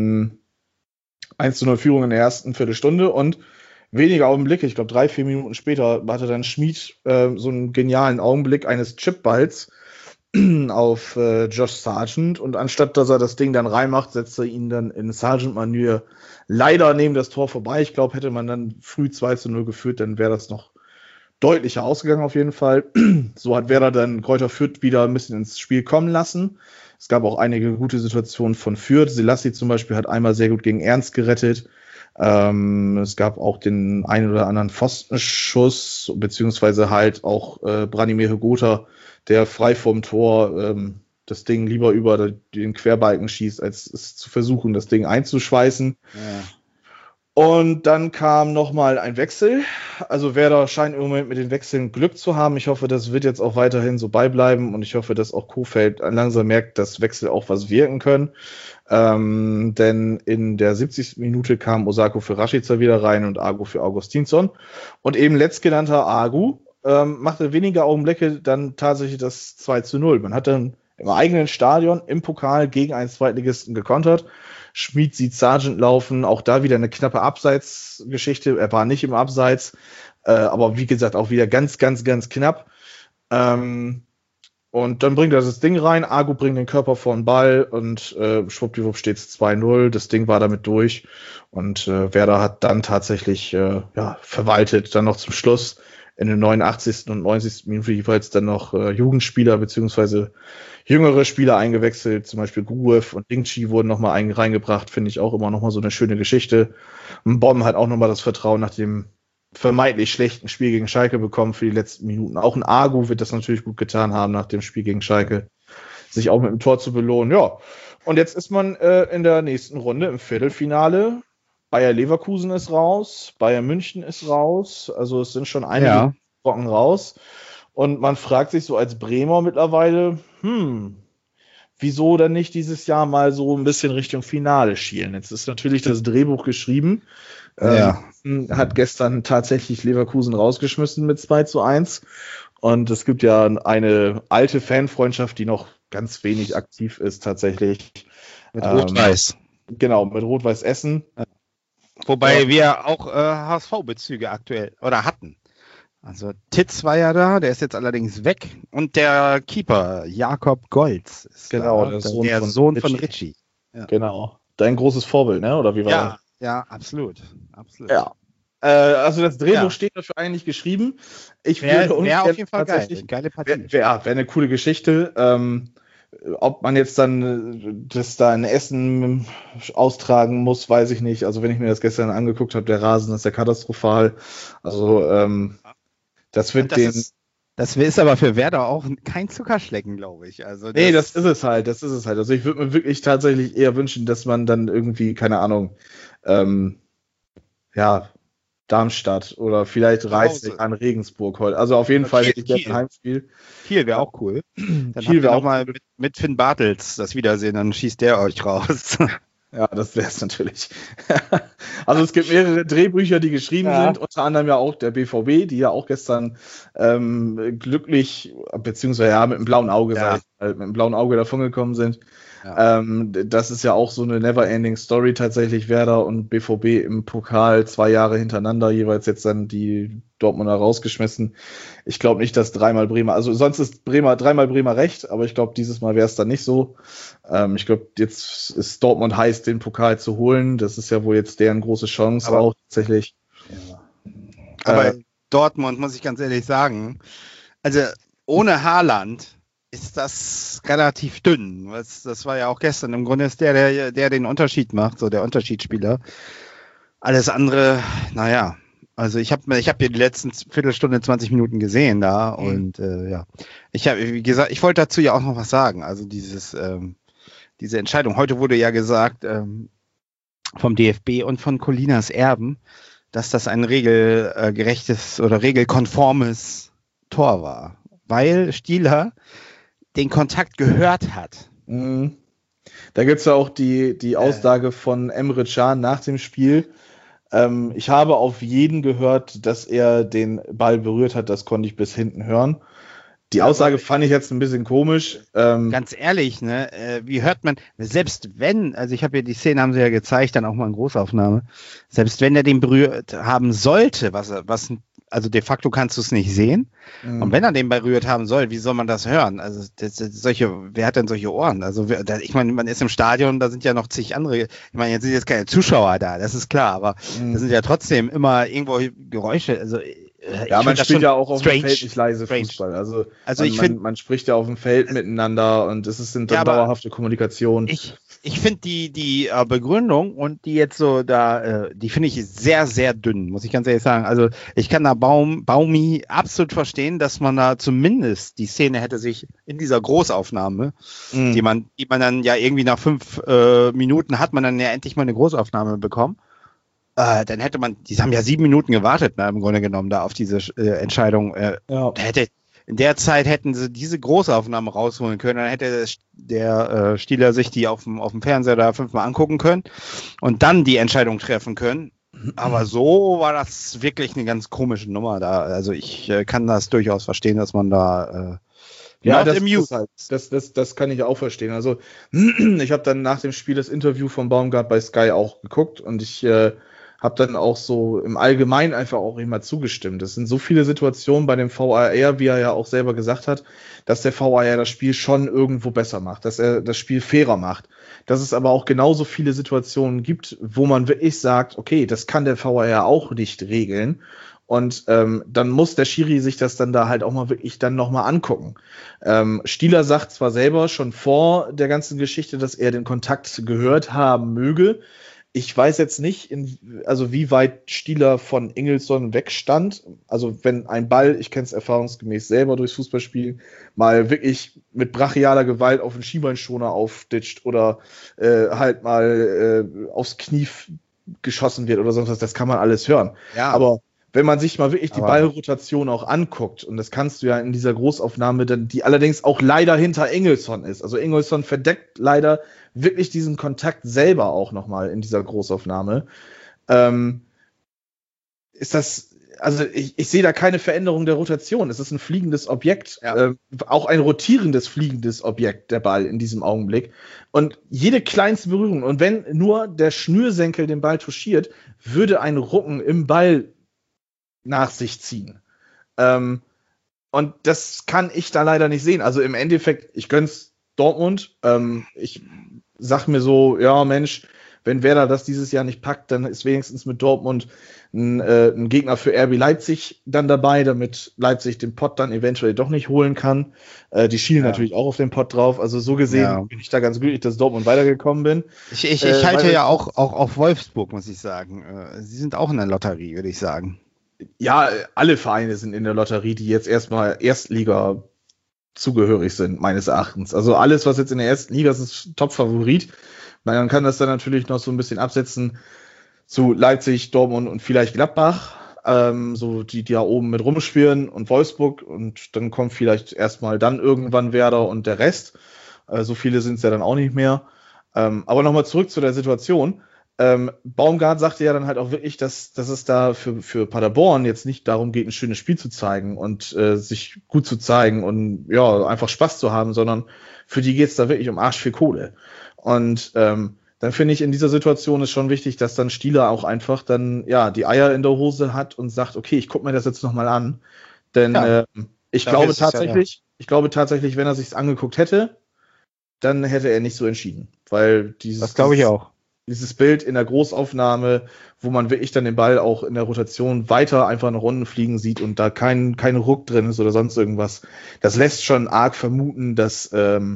1:0 Führung in der ersten Viertelstunde und wenige Augenblicke, ich glaube 3-4 Minuten später, hatte dann Schmid so einen genialen Augenblick eines Chipballs auf Josh Sargent und anstatt, dass er das Ding dann reinmacht, setzt er ihn dann in Sargent-Manier leider neben das Tor vorbei. Ich glaube, hätte man dann früh 2:0 geführt, dann wäre das noch deutlicher ausgegangen auf jeden Fall. So hat Werder dann Greuther Fürth wieder ein bisschen ins Spiel kommen lassen. Es gab auch einige gute Situationen von Fürth. Selassie zum Beispiel hat einmal sehr gut gegen Ernst gerettet. Es gab auch den einen oder anderen Pfostenschuss, beziehungsweise halt auch Branimir Hegota, der frei vom Tor das Ding lieber über den Querbalken schießt, als es zu versuchen, das Ding einzuschweißen. Ja. Und dann kam nochmal ein Wechsel. Also Werder scheint im Moment mit den Wechseln Glück zu haben. Ich hoffe, das wird jetzt auch weiterhin so beibleiben und ich hoffe, dass auch Kohfeldt langsam merkt, dass Wechsel auch was wirken können. Denn in der 70. Minute kam Osako für Rashica wieder rein und Agu für Augustinsson. Und eben letztgenannter Agu machte weniger Augenblicke dann tatsächlich das 2:0. Man hat dann im eigenen Stadion im Pokal gegen einen Zweitligisten gekontert. Schmid sieht Sargent laufen, auch da wieder eine knappe Abseitsgeschichte. Er war nicht im Abseits, aber wie gesagt auch wieder ganz, ganz, ganz knapp. Und dann bringt er das Ding rein, Agu bringt den Körper vor den Ball und schwuppdiwupp steht es 2:0. Das Ding war damit durch und Werder hat dann tatsächlich verwaltet, dann noch zum Schluss in den 89. und 90. Minute jeweils dann noch Jugendspieler beziehungsweise jüngere Spieler eingewechselt, zum Beispiel Gruev und Dingchi wurden nochmal reingebracht, finde ich auch immer nochmal so eine schöne Geschichte. Und Bomb hat auch nochmal das Vertrauen nach dem vermeintlich schlechten Spiel gegen Schalke bekommen für die letzten Minuten. Auch ein Agu wird das natürlich gut getan haben, nach dem Spiel gegen Schalke, sich auch mit dem Tor zu belohnen. Ja, und jetzt ist man in der nächsten Runde im Viertelfinale. Bayer Leverkusen ist raus, Bayern München ist raus, also es sind schon einige Brocken raus. Und man fragt sich so als Bremer mittlerweile, wieso dann nicht dieses Jahr mal so ein bisschen Richtung Finale schielen? Jetzt ist natürlich das Drehbuch geschrieben. Hat gestern tatsächlich Leverkusen rausgeschmissen mit 2:1. Und es gibt ja eine alte Fanfreundschaft, die noch ganz wenig aktiv ist tatsächlich. Mit Rot-Weiß. Genau, mit Rot-Weiß Essen. Wobei wir auch HSV-Bezüge aktuell oder hatten. Also Titz war ja da, der ist jetzt allerdings weg. Und der Keeper, Jakob Golz, ist genau, der Sohn von Ritchie. Ja. Genau. Dein großes Vorbild, ne? Oder wie war das? Ja, absolut. Ja. Also das Drehbuch steht dafür eigentlich geschrieben. Wäre auf jeden Fall geil. Geile Partie. Wäre eine coole Geschichte. Ob man jetzt dann das da in Essen austragen muss, weiß ich nicht. Also wenn ich mir das gestern angeguckt habe, der Rasen ist ja katastrophal. Also das wird Das ist aber für Werder auch kein Zuckerschlecken, glaube ich. Also das ist es halt. Also ich würde mir wirklich tatsächlich eher wünschen, dass man dann irgendwie, keine Ahnung, Darmstadt oder vielleicht Reißig an Regensburg heute. Also auf jeden Fall hätte ich gerne ein Heimspiel. Kiel wäre auch cool. Dann Kiel wäre auch mal mit Finn Bartels das Wiedersehen, dann schießt der euch raus. Ja, das wäre es natürlich. Also es gibt mehrere Drehbücher, die geschrieben sind, unter anderem ja auch der BVB, die ja auch gestern glücklich, beziehungsweise mit einem blauen Auge, mit einem blauen Auge davongekommen sind. Ja. Das ist ja auch so eine never-ending Story tatsächlich, Werder und BVB im Pokal 2 Jahre hintereinander, jeweils jetzt dann die Dortmunder rausgeschmissen. Ich glaube nicht, dass dreimal Bremer, also sonst ist dreimal Bremer recht, aber ich glaube, dieses Mal wäre es dann nicht so. Ich glaube, jetzt ist Dortmund heiß, den Pokal zu holen. Das ist ja wohl jetzt deren große Chance, aber auch tatsächlich. Ja. Aber Dortmund, muss ich ganz ehrlich sagen, also ohne Haaland ist das relativ dünn. Das war ja auch gestern. Im Grunde ist der den Unterschied macht, so der Unterschiedsspieler. Alles andere, naja. Also ich hab hier die letzten Viertelstunde, 20 Minuten gesehen da und wie gesagt, ich wollte dazu ja auch noch was sagen. Also diese Entscheidung. Heute wurde ja gesagt vom DFB und von Colinas Erben, dass das ein regelgerechtes oder regelkonformes Tor war, weil Stieler den Kontakt gehört hat. Mhm. Da gibt es ja auch die Aussage von Emre Can nach dem Spiel. Ich habe auf jeden gehört, dass er den Ball berührt hat. Das konnte ich bis hinten hören. Die Aussage fand ich jetzt ein bisschen komisch. Ganz ehrlich, ne? Wie hört man, selbst wenn, also ich habe ja die Szene, haben sie ja gezeigt, dann auch mal in Großaufnahme, selbst wenn er den berührt haben sollte, also de facto kannst du es nicht sehen. Mhm. Und wenn er den berührt haben soll, wie soll man das hören? Also wer hat denn solche Ohren? Also ich meine, man ist im Stadion, da sind ja noch zig andere. Ich meine, jetzt sind jetzt keine Zuschauer da, das ist klar, aber da sind ja trotzdem immer irgendwo Geräusche. Also man spielt ja auch auf dem Feld nicht leise Fußball. Also man spricht ja auf dem Feld miteinander und es ist eine dauerhafte Kommunikation. Ich finde die Begründung und die jetzt so die finde ich sehr, sehr dünn, muss ich ganz ehrlich sagen. Also ich kann da Baumi absolut verstehen, dass man da zumindest die Szene hätte sich in dieser Großaufnahme, die man dann ja irgendwie nach 5 Minuten hat man dann ja endlich mal eine Großaufnahme bekommen. Dann hätte die haben ja 7 Minuten gewartet, im Grunde genommen, da auf diese Entscheidung. In der Zeit hätten sie diese Großaufnahme rausholen können, dann hätte der Stieler sich die auf dem Fernseher da 5-mal angucken können und dann die Entscheidung treffen können. Aber so war das wirklich eine ganz komische Nummer da. Also ich kann das durchaus verstehen, dass man da das kann ich auch verstehen. Also ich habe dann nach dem Spiel das Interview von Baumgart bei Sky auch geguckt und ich habe dann auch so im Allgemeinen einfach auch immer zugestimmt. Es sind so viele Situationen bei dem VAR, wie er ja auch selber gesagt hat, dass der VAR das Spiel schon irgendwo besser macht, dass er das Spiel fairer macht. Dass es aber auch genauso viele Situationen gibt, wo man wirklich sagt, okay, das kann der VAR auch nicht regeln. Und dann muss der Schiri sich das dann da halt auch mal wirklich dann nochmal angucken. Stieler sagt zwar selber schon vor der ganzen Geschichte, dass er den Kontakt gehört haben möge. Ich weiß jetzt nicht, wie weit Stieler von Ingelsson wegstand. Also wenn ein Ball, ich kenne es erfahrungsgemäß selber durchs Fußballspielen, mal wirklich mit brachialer Gewalt auf den Schienbeinschoner aufditscht oder halt mal aufs Knie geschossen wird oder sonst was, das kann man alles hören. Ja. Aber wenn man sich mal wirklich die Ballrotation auch anguckt, und das kannst du ja in dieser Großaufnahme, die allerdings auch leider hinter Ingelsson ist. Also Ingelsson verdeckt leider wirklich diesen Kontakt selber auch nochmal in dieser Großaufnahme. Ist das, also ich sehe da keine Veränderung der Rotation. Es ist ein fliegendes Objekt, auch ein rotierendes fliegendes Objekt, der Ball in diesem Augenblick. Und jede kleinste Berührung, und wenn nur der Schnürsenkel den Ball touchiert, würde ein Rucken im Ball nach sich ziehen. Und das kann ich da leider nicht sehen. Also im Endeffekt, ich gönn's Dortmund. Ich sag mir so, ja Mensch, wenn Werder das dieses Jahr nicht packt, dann ist wenigstens mit Dortmund ein Gegner für RB Leipzig dann dabei, damit Leipzig den Pott dann eventuell doch nicht holen kann. Die schielen natürlich auch auf den Pott drauf. Also so gesehen bin ich da ganz glücklich, dass Dortmund weitergekommen bin. Ich halte ja auch auf Wolfsburg, muss ich sagen. Sie sind auch in der Lotterie, würde ich sagen. Ja, alle Vereine sind in der Lotterie, die jetzt erstmal Erstliga zugehörig sind, meines Erachtens. Also alles, was jetzt in der ersten Liga ist, ist Top-Favorit. Man kann das dann natürlich noch so ein bisschen absetzen zu Leipzig, Dortmund und vielleicht Gladbach, so die da oben mit rumschwirren und Wolfsburg, und dann kommt vielleicht erstmal dann irgendwann Werder und der Rest. So viele sind es ja dann auch nicht mehr. Aber nochmal zurück zu der Situation. Baumgart sagte ja dann halt auch wirklich, dass es da für Paderborn jetzt nicht darum geht, ein schönes Spiel zu zeigen und sich gut zu zeigen und ja, einfach Spaß zu haben, sondern für die geht es da wirklich um arsch viel Kohle. Und dann finde ich, in dieser Situation ist schon wichtig, dass dann Stieler auch einfach dann ja die Eier in der Hose hat und sagt, okay, ich gucke mir das jetzt nochmal an. Denn ich glaube tatsächlich, wenn er sich's angeguckt hätte, dann hätte er nicht so entschieden. Weil das glaube ich auch. Dieses Bild in der Großaufnahme, wo man wirklich dann den Ball auch in der Rotation weiter einfach nach unten fliegen sieht und da kein Ruck drin ist oder sonst irgendwas, das lässt schon arg vermuten, dass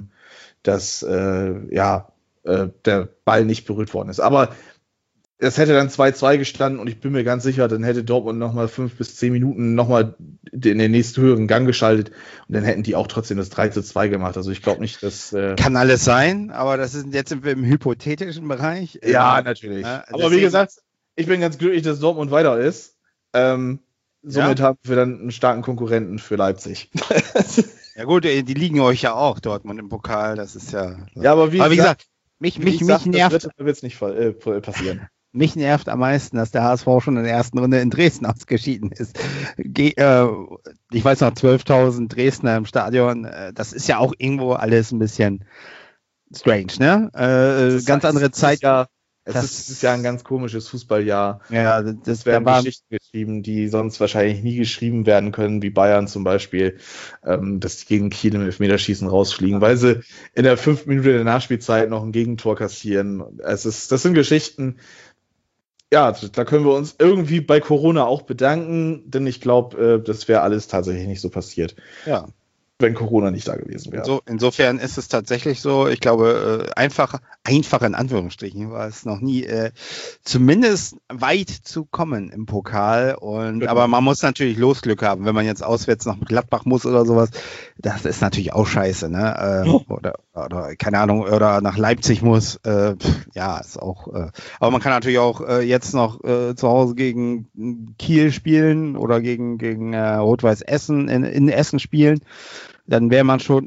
der Ball nicht berührt worden ist. Aber es hätte dann 2-2 gestanden und ich bin mir ganz sicher, dann hätte Dortmund nochmal 5 bis 10 Minuten nochmal in den nächsten höheren Gang geschaltet und dann hätten die auch trotzdem das 3-2 gemacht. Also ich glaube nicht, dass... Kann alles sein, aber das ist jetzt im hypothetischen Bereich. Ja, natürlich. Aber wie gesagt, ich bin ganz glücklich, dass Dortmund weiter ist. Somit haben wir dann einen starken Konkurrenten für Leipzig. Ja gut, die liegen euch ja auch, Dortmund im Pokal, das ist ja... Ja, aber wie gesagt, mich nervt... Das wird jetzt nicht passieren. Mich nervt am meisten, dass der HSV schon in der ersten Runde in Dresden ausgeschieden ist. Ich weiß noch, 12.000 Dresdner im Stadion, das ist ja auch irgendwo alles ein bisschen strange, ne? Ganz andere Zeit. Es ist ja ein ganz komisches Fußballjahr. Ja, das werden Geschichten geschrieben, die sonst wahrscheinlich nie geschrieben werden können, wie Bayern zum Beispiel, dass die gegen Kiel im Elfmeterschießen rausfliegen, weil sie in der 5 Minute der Nachspielzeit noch ein Gegentor kassieren. Das sind Geschichten, ja, da können wir uns irgendwie bei Corona auch bedanken, denn ich glaube, das wäre alles tatsächlich nicht so passiert. Ja. Wenn Corona nicht da gewesen wäre. Insofern ist es tatsächlich so, ich glaube, einfach in Anführungsstrichen war es noch nie, zumindest weit zu kommen im Pokal. Aber man muss natürlich Losglück haben, wenn man jetzt auswärts nach Gladbach muss oder sowas. Das ist natürlich auch scheiße, ne? Oder keine Ahnung, oder nach Leipzig muss. Ja, ist auch. Aber man kann natürlich auch jetzt noch zu Hause gegen Kiel spielen oder gegen Rot-Weiß Essen in Essen spielen. Dann wäre man schon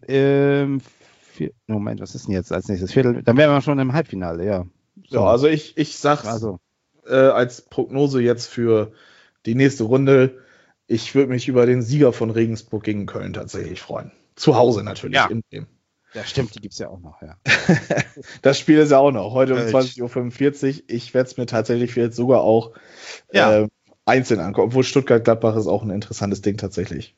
Moment, was ist denn jetzt als nächstes Viertel? Dann wäre man schon im Halbfinale, ja. So, also ich sag's als Prognose jetzt für die nächste Runde. Ich würde mich über den Sieger von Regensburg gegen Köln tatsächlich freuen. Zu Hause natürlich. Ja, ja stimmt, die gibt's ja auch noch, ja. Das Spiel ist ja auch noch, heute um 20.45 Uhr. Ich werde es mir tatsächlich jetzt sogar auch einzeln angucken, obwohl Stuttgart-Gladbach ist auch ein interessantes Ding tatsächlich.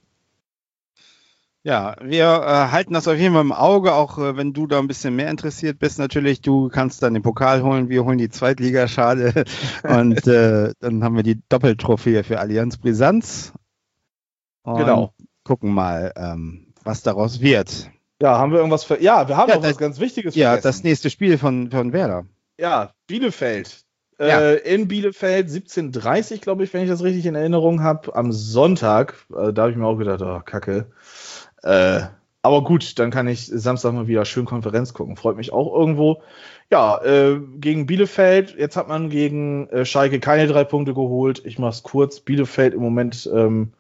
Ja, wir halten das auf jeden Fall im Auge, auch wenn du da ein bisschen mehr interessiert bist natürlich. Du kannst dann den Pokal holen, wir holen die Zweitligaschale und dann haben wir die Doppeltrophäe für Allianz Brisanz. Und gucken mal, was daraus wird. Ja, haben wir irgendwas wir haben noch was ganz Wichtiges vergessen. Ja, das nächste Spiel von Werder. Ja, Bielefeld. In Bielefeld, 17:30, glaube ich, wenn ich das richtig in Erinnerung habe, am Sonntag. Da habe ich mir auch gedacht, oh, Kacke. Aber gut, dann kann ich Samstag mal wieder schön Konferenz gucken. Freut mich auch irgendwo. Ja, gegen Bielefeld. Jetzt hat man gegen Schalke keine 3 Punkte geholt. Ich mach's kurz. Bielefeld im Moment,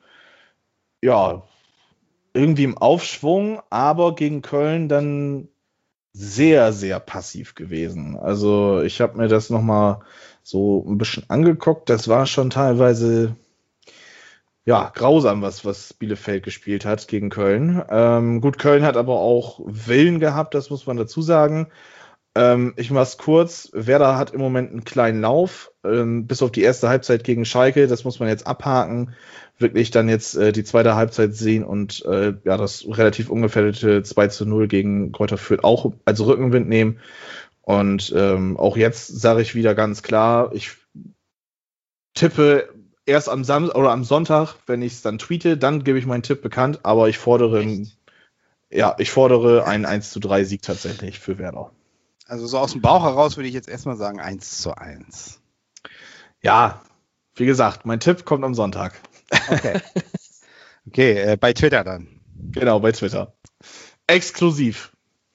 irgendwie im Aufschwung, aber gegen Köln dann sehr, sehr passiv gewesen. Also ich habe mir das nochmal so ein bisschen angeguckt. Das war schon teilweise grausam, was Bielefeld gespielt hat gegen Köln. Gut, Köln hat aber auch Willen gehabt, das muss man dazu sagen. Ich mach's kurz. Werder hat im Moment einen kleinen Lauf, bis auf die erste Halbzeit gegen Schalke. Das muss man jetzt abhaken. Wirklich dann jetzt die zweite Halbzeit sehen und das relativ ungefährdete 2:0 gegen Greuther Fürth auch als Rückenwind nehmen. Und auch jetzt sage ich wieder ganz klar, ich tippe erst am Samstag oder am Sonntag, wenn ich es dann tweete, dann gebe ich meinen Tipp bekannt, aber ich fordere einen 1:3 Sieg tatsächlich für Werder. Also so aus dem Bauch heraus würde ich jetzt erstmal sagen 1:1. Ja, wie gesagt, mein Tipp kommt am Sonntag. Okay. Okay, bei Twitter dann. Genau, bei Twitter. Exklusiv.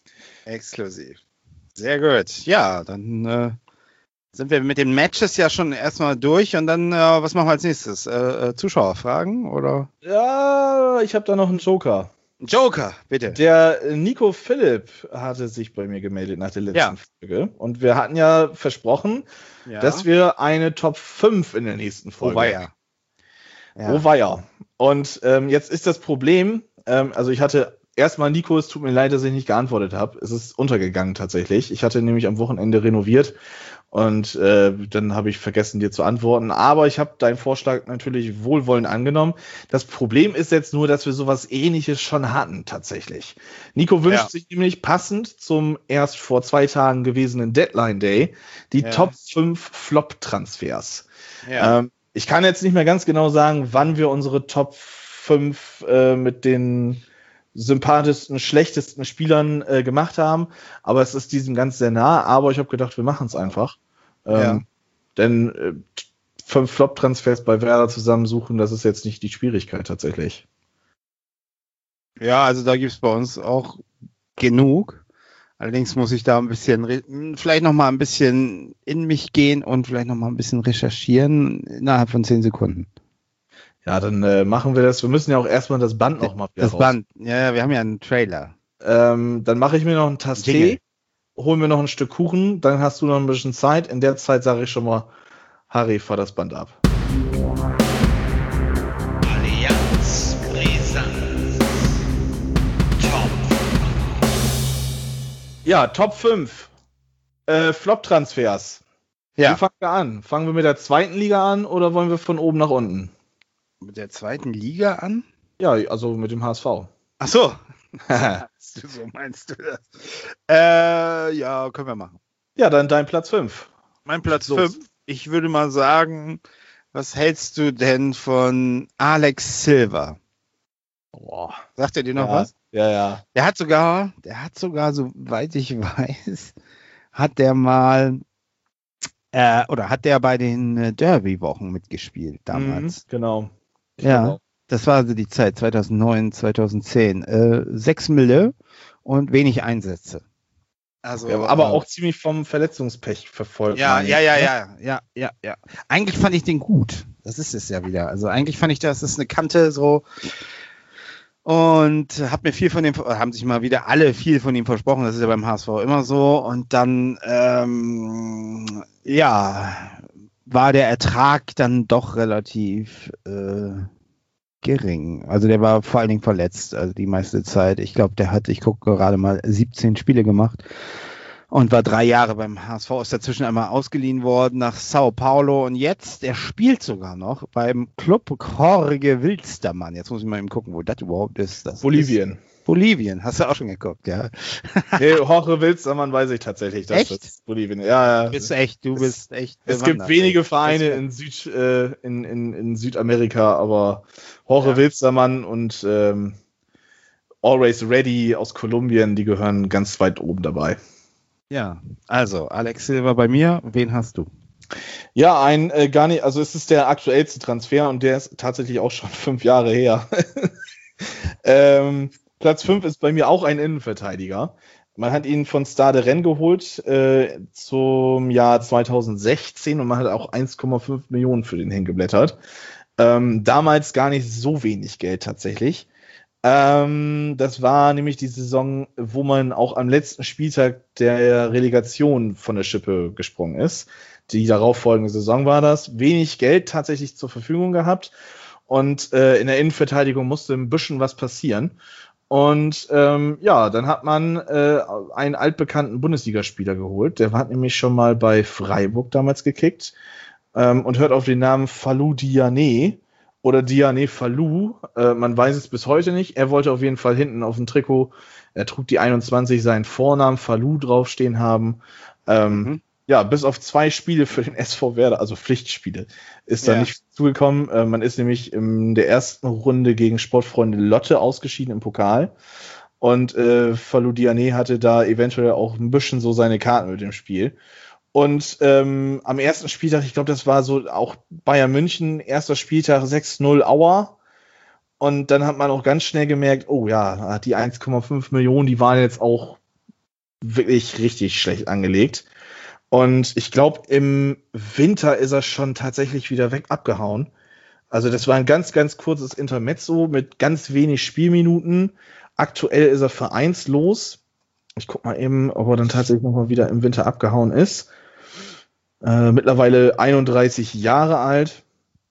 Sehr gut. Ja, dann sind wir mit den Matches ja schon erstmal durch und dann, was machen wir als nächstes? Zuschauerfragen oder? Ja, ich habe da noch einen Joker. Joker, bitte. Der Nico Philipp hatte sich bei mir gemeldet nach der letzten Folge. Und wir hatten ja versprochen, dass wir eine Top 5 in der nächsten Folge haben. Oh weia. Und jetzt ist das Problem, also ich hatte erstmal, Nico, es tut mir leid, dass ich nicht geantwortet habe. Es ist untergegangen tatsächlich. Ich hatte nämlich am Wochenende renoviert und dann habe ich vergessen, dir zu antworten. Aber ich habe deinen Vorschlag natürlich wohlwollend angenommen. Das Problem ist jetzt nur, dass wir sowas Ähnliches schon hatten tatsächlich. Nico wünscht sich nämlich passend zum erst vor 2 Tagen gewesenen Deadline Day die Top 5 Flop-Transfers. Ja. Ich kann jetzt nicht mehr ganz genau sagen, wann wir unsere Top 5 mit den sympathischsten, schlechtesten Spielern gemacht haben, aber es ist diesem ganz sehr nah, aber ich habe gedacht, wir machen es einfach. Denn 5 Flop-Transfers bei Werder zusammensuchen, das ist jetzt nicht die Schwierigkeit tatsächlich. Ja, also da gibt es bei uns auch genug. Allerdings muss ich da ein bisschen, vielleicht noch mal ein bisschen in mich gehen und vielleicht noch mal ein bisschen recherchieren innerhalb von 10 Sekunden. Ja, dann machen wir das. Wir müssen ja auch erstmal das Band noch mal wieder raus. Das Band, ja, wir haben ja einen Trailer. Dann mache ich mir noch einen Tass Tee, hol mir noch ein Stück Kuchen, dann hast du noch ein bisschen Zeit. In der Zeit sage ich schon mal, Harry, fahr das Band ab. Allianz Brisant. Top. Ja, Top 5. Flop-Transfers. Ja. Wie fangen wir an? Fangen wir mit der 2. Liga an oder wollen wir von oben nach unten? Mit der 2. Liga an? Ja, also mit dem HSV. Ach so. So meinst du das? Ja, können wir machen. Ja, dann dein Platz 5. Mein Platz 5. Ich würde mal sagen, was hältst du denn von Alex Silva? Boah. Sagt er dir noch was? Ja. Der hat sogar, soweit ich weiß, hat der bei den Derby-Wochen mitgespielt damals. Genau. Ja, das war also die Zeit, 2009, 2010. 6 Mille und wenig Einsätze. Also, aber auch ziemlich vom Verletzungspech verfolgt. Ja. Eigentlich fand ich den gut. Das ist es ja wieder. Also eigentlich fand ich, das ist eine Kante so. Und haben sich mal wieder alle viel von ihm versprochen. Das ist ja beim HSV immer so. Und dann, war der Ertrag dann doch relativ gering. Also der war vor allen Dingen verletzt, also die meiste Zeit. Ich glaube, ich gucke gerade mal, 17 Spiele gemacht und war 3 Jahre beim HSV, ist dazwischen einmal ausgeliehen worden nach Sao Paulo und jetzt, der spielt sogar noch beim Club Jorge Wilstermann. Jetzt muss ich mal eben gucken, wo das überhaupt ist. Das Bolivien. Bolivien, hast du auch schon geguckt, ja? Nee, Jorge Wilstermann weiß ich tatsächlich, dass das ist Bolivien. Ja. Du bist echt. Es gibt wenige Vereine in Südamerika, aber Jorge Wilstermann und Always Ready aus Kolumbien, die gehören ganz weit oben dabei. Ja, also Alex Silva bei mir, wen hast du? Ja, es ist der aktuellste Transfer und der ist tatsächlich auch schon 5 Jahre her. Platz 5 ist bei mir auch ein Innenverteidiger. Man hat ihn von Stade Rennes geholt zum Jahr 2016 und man hat auch 1,5 Millionen für den hingeblättert. Damals gar nicht so wenig Geld tatsächlich. Das war nämlich die Saison, wo man auch am letzten Spieltag der Relegation von der Schippe gesprungen ist. Die darauffolgende Saison war das. Wenig Geld tatsächlich zur Verfügung gehabt und in der Innenverteidigung musste ein bisschen was passieren. Und dann hat man einen altbekannten Bundesligaspieler geholt. Der hat nämlich schon mal bei Freiburg damals gekickt und hört auf den Namen Fallou Diané oder Diané Fallou. Man weiß es bis heute nicht. Er wollte auf jeden Fall hinten auf dem Trikot, er trug die 21, seinen Vornamen Fallou draufstehen haben. Ja, bis auf 2 Spiele für den SV Werder, also Pflichtspiele, ist da nicht zugekommen. Man ist nämlich in der ersten Runde gegen Sportfreunde Lotte ausgeschieden im Pokal. Und Falou Diané hatte da eventuell auch ein bisschen so seine Karten mit dem Spiel. Und am ersten Spieltag, ich glaube, das war so auch Bayern München, erster Spieltag 6-0 Auer. Und dann hat man auch ganz schnell gemerkt, oh ja, die 1,5 Millionen, die waren jetzt auch wirklich richtig schlecht angelegt. Und ich glaube, im Winter ist er schon tatsächlich wieder abgehauen. Also das war ein ganz, ganz kurzes Intermezzo mit ganz wenig Spielminuten. Aktuell ist er vereinslos. Ich guck mal eben, ob er dann tatsächlich nochmal wieder im Winter abgehauen ist. Mittlerweile 31 Jahre alt.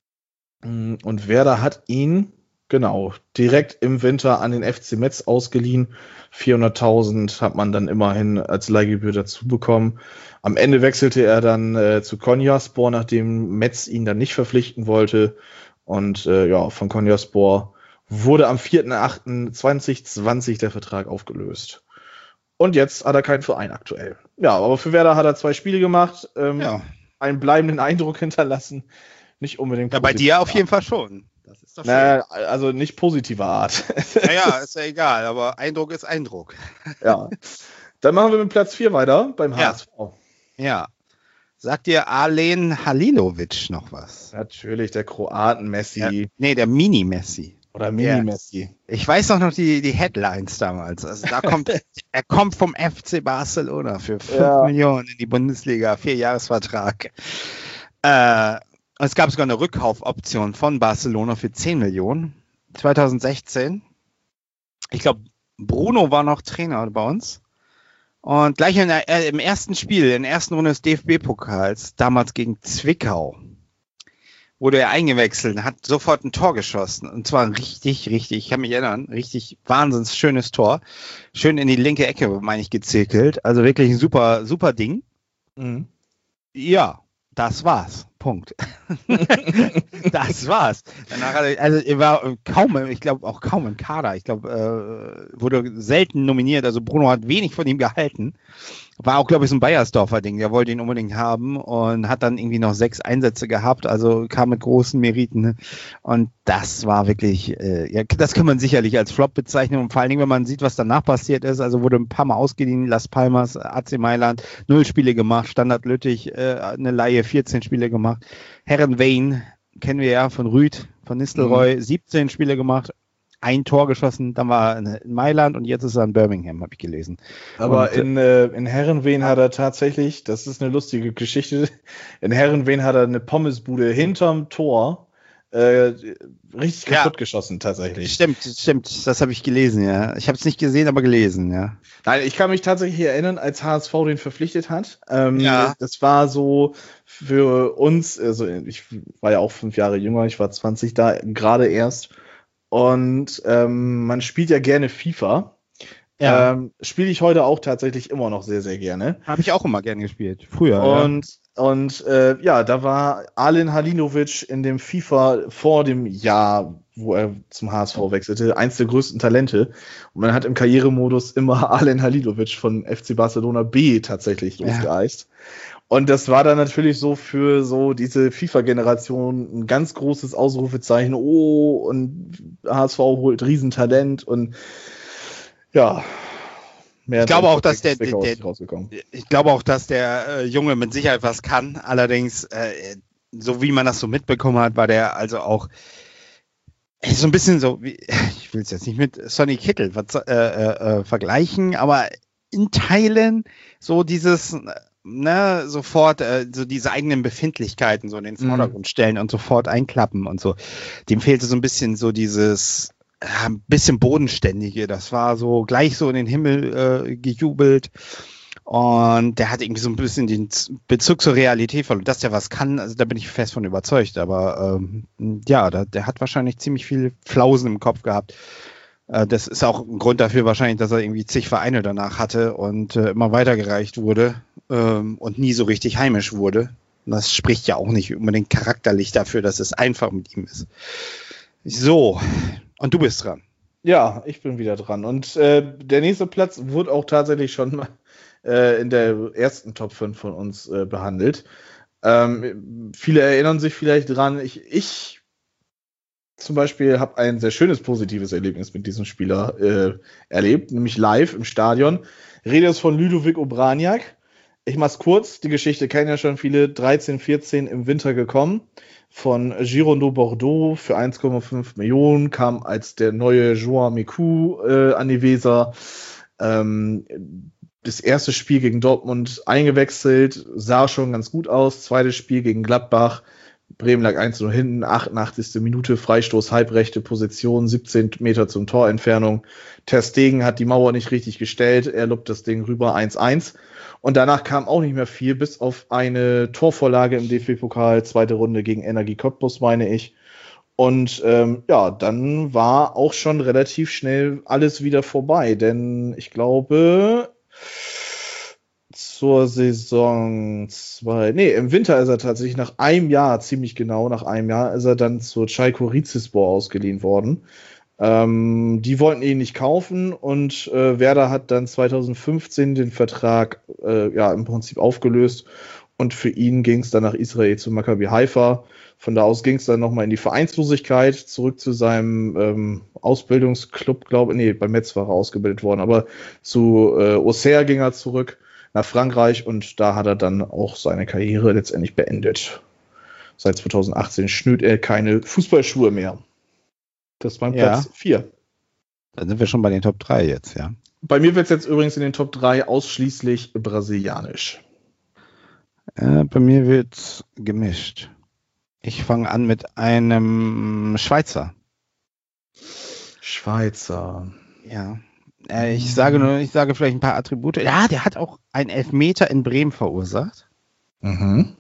Und Werder hat ihn, genau, direkt im Winter an den FC Metz ausgeliehen. 400.000 hat man dann immerhin als Leihgebühr dazu bekommen. Am Ende wechselte er dann zu Konyaspor, nachdem Metz ihn dann nicht verpflichten wollte. Und von Konyaspor wurde am 4.8.2020 der Vertrag aufgelöst. Und jetzt hat er keinen Verein aktuell. Ja, aber für Werder hat er 2 Spiele gemacht, einen bleibenden Eindruck hinterlassen. Nicht unbedingt. Ja, bei dir auf jeden Fall schon. Das ist doch schön. Also nicht positiver Art. Naja, ist ja egal, aber Eindruck ist Eindruck. Ja. Dann machen wir mit Platz 4 weiter beim HSV. Ja. Sagt dir Alen Halilovic noch was? Natürlich, der Kroaten-Messi. Ja, der Mini-Messi. Oder Mini-Messi. Ich weiß noch die Headlines damals. Also da er kommt vom FC Barcelona für 5 Millionen in die Bundesliga, 4-Jahres-Vertrag. Es gab sogar eine Rückkaufoption von Barcelona für 10 Millionen. 2016. Ich glaube, Bruno war noch Trainer bei uns. Und gleich im ersten Spiel, in der ersten Runde des DFB-Pokals, damals gegen Zwickau, wurde er eingewechselt und hat sofort ein Tor geschossen. Und zwar richtig, ich kann mich erinnern, richtig wahnsinnig schönes Tor. Schön in die linke Ecke, meine ich, gezirkelt. Also wirklich ein super, super Ding. Mhm. Ja, das war's. Punkt. Das war's. Danach er war kaum im Kader. Ich glaube, wurde selten nominiert. Also Bruno hat wenig von ihm gehalten. War auch, glaube ich, so ein Bayersdorfer Ding. Der wollte ihn unbedingt haben und hat dann irgendwie noch 6 Einsätze gehabt. Also kam mit großen Meriten. Ne? Und das war wirklich, das kann man sicherlich als Flop bezeichnen. Und vor allen Dingen, wenn man sieht, was danach passiert ist. Also wurde ein paar Mal ausgeliehen. Las Palmas, AC Mailand, 0 Spiele gemacht. Standard Lüttich, eine Leihe, 14 Spiele gemacht. Herrenveen kennen wir ja von Rüd, von Nistelrooy, 17 Spiele gemacht, 1 Tor geschossen, dann war er in Mailand und jetzt ist er in Birmingham, habe ich gelesen. Aber in Herrenveen hat er tatsächlich, das ist eine lustige Geschichte, in Herrenveen hat er eine Pommesbude hinterm Tor richtig kaputt geschossen, tatsächlich. Stimmt, das habe ich gelesen, ja. Ich habe es nicht gesehen, aber gelesen, ja. Nein, ich kann mich tatsächlich erinnern, als HSV den verpflichtet hat. Das war so für uns, also ich war ja auch 5 Jahre jünger, ich war 20 da, gerade erst. Und man spielt ja gerne FIFA. Ja. Spiele ich heute auch tatsächlich immer noch sehr, sehr gerne. Habe ich auch immer gerne gespielt, früher. Und da war Alen Halilovic in dem FIFA vor dem Jahr, wo er zum HSV wechselte, eins der größten Talente. Und man hat im Karrieremodus immer Alen Halilovic von FC Barcelona B tatsächlich losgeeist. Und das war dann natürlich so für so diese FIFA-Generation ein ganz großes Ausrufezeichen. Oh, und HSV holt Riesentalent und ja. Ich glaube auch, dass der Junge mit Sicherheit was kann. Allerdings, so wie man das so mitbekommen hat, war der also auch so ein bisschen so, wie, ich will es jetzt nicht mit Sonny Kittel vergleichen, aber in Teilen so dieses, sofort so diese eigenen Befindlichkeiten so in den Vordergrund stellen und sofort einklappen und so. Dem fehlte so ein bisschen so dieses ein bisschen Bodenständige. Das war so gleich so in den Himmel gejubelt. Und der hat irgendwie so ein bisschen den Bezug zur Realität verloren. Dass der was kann, also da bin ich fest von überzeugt. Aber der hat wahrscheinlich ziemlich viel Flausen im Kopf gehabt. Das ist auch ein Grund dafür wahrscheinlich, dass er irgendwie zig Vereine danach hatte und immer weitergereicht wurde und nie so richtig heimisch wurde. Und das spricht ja auch nicht unbedingt charakterlich dafür, dass es einfach mit ihm ist. So, und du bist dran. Ja, ich bin wieder dran. Und der nächste Platz wurde auch tatsächlich schon mal in der ersten Top 5 von uns behandelt. Viele erinnern sich vielleicht dran. Ich zum Beispiel habe ein sehr schönes, positives Erlebnis mit diesem Spieler erlebt, nämlich live im Stadion. Rede ist von Ludovic Obraniak. Ich mach's kurz, die Geschichte kennen ja schon viele, 13, 14 im Winter gekommen, von Girondins Bordeaux für 1,5 Millionen, kam als der neue Joao Miku an die Weser. Das erste Spiel gegen Dortmund eingewechselt, sah schon ganz gut aus. Zweites Spiel gegen Gladbach, Bremen lag 1-0 hinten, 88. Minute, Freistoß, halbrechte Position, 17 Meter zum Torentfernung. Ter Stegen hat die Mauer nicht richtig gestellt, er lobt das Ding rüber, 1-1. Und danach kam auch nicht mehr viel, bis auf eine Torvorlage im DFB-Pokal, zweite Runde gegen Energie Cottbus, meine ich. Und dann war auch schon relativ schnell alles wieder vorbei, denn ich glaube, zur Saison 2, im Winter ist er tatsächlich nach einem Jahr, ziemlich genau nach einem Jahr, ist er dann zur Çaykur Rizespor ausgeliehen worden. Die wollten ihn nicht kaufen und Werder hat dann 2015 den Vertrag im Prinzip aufgelöst und für ihn ging es dann nach Israel zu Maccabi Haifa. Von da aus ging es dann nochmal in die Vereinslosigkeit, zurück zu seinem Ausbildungsclub, bei Metz war er ausgebildet worden, aber zu Auxerre ging er zurück nach Frankreich und da hat er dann auch seine Karriere letztendlich beendet. Seit 2018 schnürt er keine Fußballschuhe mehr. Das war Platz 4. Dann sind wir schon bei den Top 3 jetzt, ja. Bei mir wird es jetzt übrigens in den Top 3 ausschließlich brasilianisch. Bei mir wird gemischt. Ich fange an mit einem Schweizer. Ja. Ich sage vielleicht ein paar Attribute. Ja, der hat auch einen Elfmeter in Bremen verursacht. Mhm.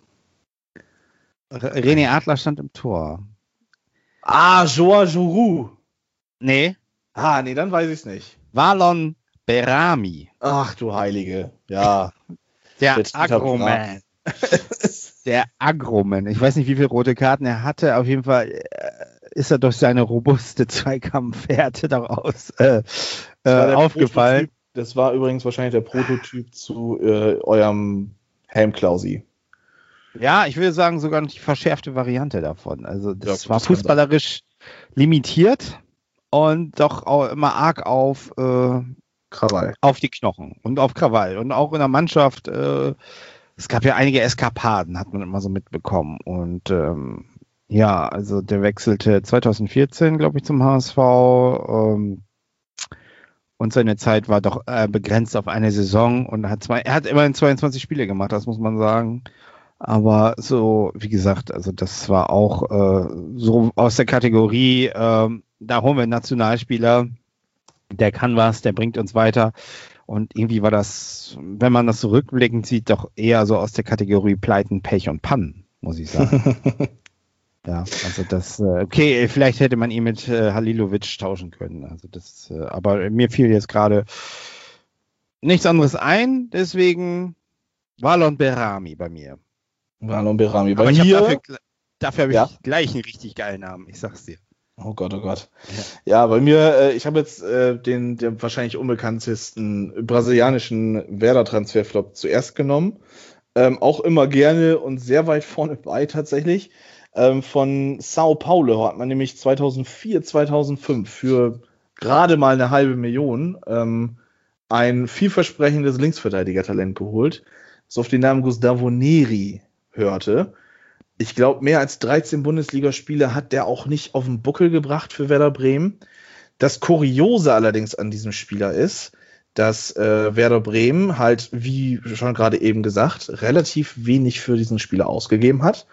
René Adler stand im Tor. Joao Jourou. Nee. Dann weiß ich es nicht. Valon Berami. Ach du Heilige. Ja. Der Agroman. Der Agroman. Ich weiß nicht, wie viele rote Karten er hatte. Auf jeden Fall ist er durch seine robuste Zweikampfwerte daraus aufgefallen. Das war übrigens wahrscheinlich der Prototyp zu eurem Helmklausi. Ja, ich würde sagen, sogar noch die verschärfte Variante davon. Also das war fußballerisch limitiert und doch auch immer arg auf Krawall. Auf die Knochen und auf Krawall. Und auch in der Mannschaft, es gab ja einige Eskapaden, hat man immer so mitbekommen. Und also der wechselte 2014, glaube ich, zum HSV. Und seine Zeit war doch begrenzt auf eine Saison und er hat immerhin 22 Spiele gemacht, das muss man sagen. Aber so, wie gesagt, also das war auch so aus der Kategorie, da holen wir einen Nationalspieler, der kann was, der bringt uns weiter. Und irgendwie war das, wenn man das so rückblickend sieht, doch eher so aus der Kategorie Pleiten, Pech und Pannen, muss ich sagen. Ja, also das, okay, vielleicht hätte man ihn mit Halilovic tauschen können. Also das, aber mir fiel jetzt gerade nichts anderes ein, deswegen Valon Berami bei mir. Valon Berami bei aber mir. Dafür habe ich gleich einen richtig geilen Namen, ich sag's dir. Oh Gott. Ja, bei mir, ich habe jetzt den wahrscheinlich unbekanntesten brasilianischen Werder-Transferflop zuerst genommen. Auch immer gerne und sehr weit vorne bei tatsächlich. Von Sao Paulo hat man nämlich 2004, 2005 für gerade mal 500.000 ein vielversprechendes Linksverteidiger-Talent geholt, das auf den Namen Gustavo Neri hörte. Ich glaube, mehr als 13 Bundesligaspiele hat der auch nicht auf den Buckel gebracht für Werder Bremen. Das Kuriose allerdings an diesem Spieler ist, dass Werder Bremen halt, wie schon gerade eben gesagt, relativ wenig für diesen Spieler ausgegeben hat.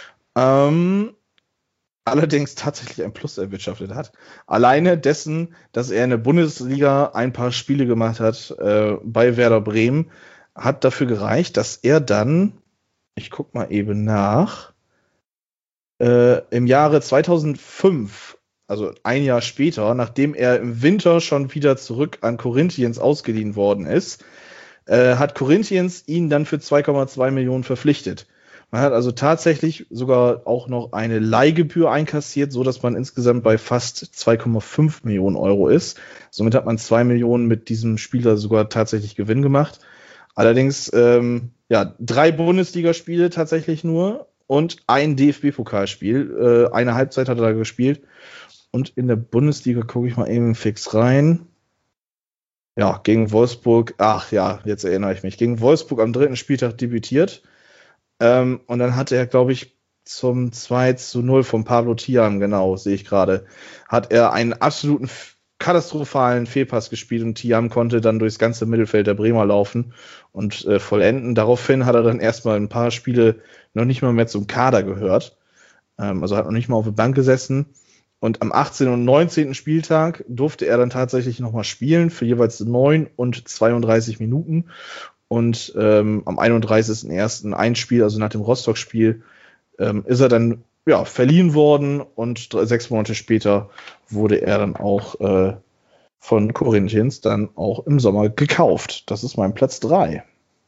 Allerdings tatsächlich ein Plus erwirtschaftet hat. Alleine dessen, dass er in der Bundesliga ein paar Spiele gemacht hat bei Werder Bremen, hat dafür gereicht, dass er dann, ich guck mal eben nach, im Jahre 2005, also ein Jahr später, nachdem er im Winter schon wieder zurück an Corinthians ausgeliehen worden ist, hat Corinthians ihn dann für 2,2 Millionen verpflichtet. Man hat also tatsächlich sogar auch noch eine Leihgebühr einkassiert, so dass man insgesamt bei fast 2,5 Millionen Euro ist. Somit hat man 2 Millionen mit diesem Spieler sogar tatsächlich Gewinn gemacht. Allerdings, 3 Bundesligaspiele tatsächlich nur und ein DFB-Pokalspiel. Eine Halbzeit hat er da gespielt. Und in der Bundesliga gucke ich mal eben fix rein. Ja, gegen Wolfsburg. Ach ja, jetzt erinnere ich mich. Gegen Wolfsburg am 3. Spieltag debütiert. Und dann hatte er, glaube ich, zum 2:0 von Pablo Thiam, genau, sehe ich gerade, hat er einen absoluten katastrophalen Fehlpass gespielt und Thiam konnte dann durchs ganze Mittelfeld der Bremer laufen und vollenden. Daraufhin hat er dann erstmal ein paar Spiele noch nicht mal mehr zum Kader gehört. Also hat noch nicht mal auf der Bank gesessen. Und am 18. und 19. Spieltag durfte er dann tatsächlich nochmal spielen für jeweils 9 und 32 Minuten. Und am 31.01. ein Spiel, also nach dem Rostock-Spiel, ist er dann verliehen worden und 6 Monate später wurde er dann auch von Corinthians dann auch im Sommer gekauft. Das ist mein Platz 3.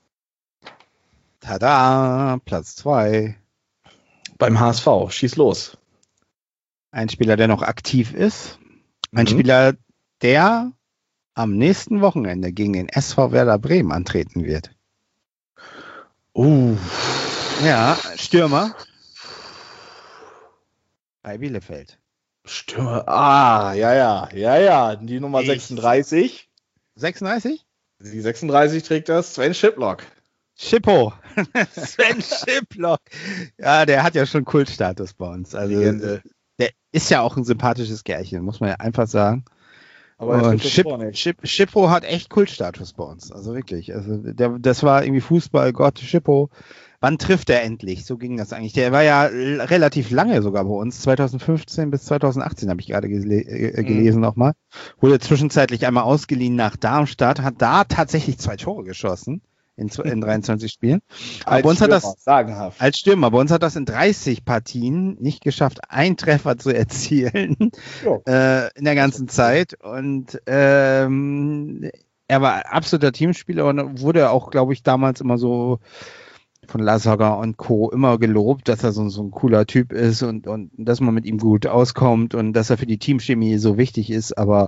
Tada, Platz 2. Beim HSV, schieß los. Ein Spieler, der noch aktiv ist. Ein Spieler, der am nächsten Wochenende gegen den SV Werder Bremen antreten wird. Ja, Stürmer. Bei Bielefeld. Stürmer, ja. Die Nummer 36. 36? Die 36 trägt das Sven Schiplock. Schippo. Sven Schiplock. Ja, der hat ja schon Kultstatus bei uns. Also, der ist ja auch ein sympathisches Kerlchen, muss man ja einfach sagen. Aber Schippo hat echt Kultstatus bei uns. Also wirklich. Also das war irgendwie Fußballgott Schippo. Wann trifft er endlich? So ging das eigentlich. Der war ja relativ lange sogar bei uns. 2015 bis 2018 habe ich gerade gelesen nochmal. Wurde zwischenzeitlich einmal ausgeliehen nach Darmstadt. Hat da tatsächlich 2 Tore geschossen. In 23 Spielen. Aber bei uns sagenhaft. Als Stürmer. Bei uns hat das in 30 Partien nicht geschafft, einen Treffer zu erzielen. In der ganzen Zeit. Und er war absoluter Teamspieler und wurde auch, glaube ich, damals immer so von Lasogga und Co. immer gelobt, dass er so ein cooler Typ ist und dass man mit ihm gut auskommt und dass er für die Teamchemie so wichtig ist. Aber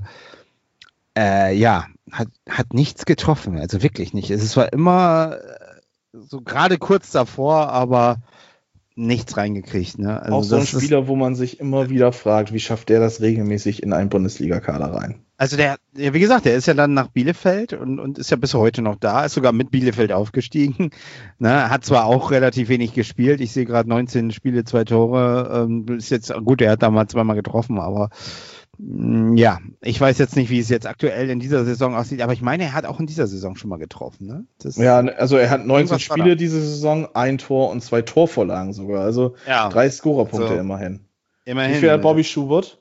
hat nichts getroffen, also wirklich nicht. Es war immer so gerade kurz davor, aber nichts reingekriegt. Ne? Also auch so ein Spieler, wo man sich immer wieder fragt, wie schafft der das regelmäßig in einen Bundesliga-Kader rein? Also wie gesagt, der ist ja dann nach Bielefeld und ist ja bis heute noch da, ist sogar mit Bielefeld aufgestiegen. Ne? Hat zwar auch relativ wenig gespielt, ich sehe gerade 19 Spiele, 2 Tore, ist jetzt gut, er hat da mal 2-mal getroffen, aber ja, ich weiß jetzt nicht, wie es jetzt aktuell in dieser Saison aussieht, aber ich meine, er hat auch in dieser Saison schon mal getroffen. Ne? Also er hat 19 Spiele diese Saison, 1 Tor und 2 Torvorlagen sogar, also 3 Scorerpunkte immerhin. Wie viel hat Bobby Schubert?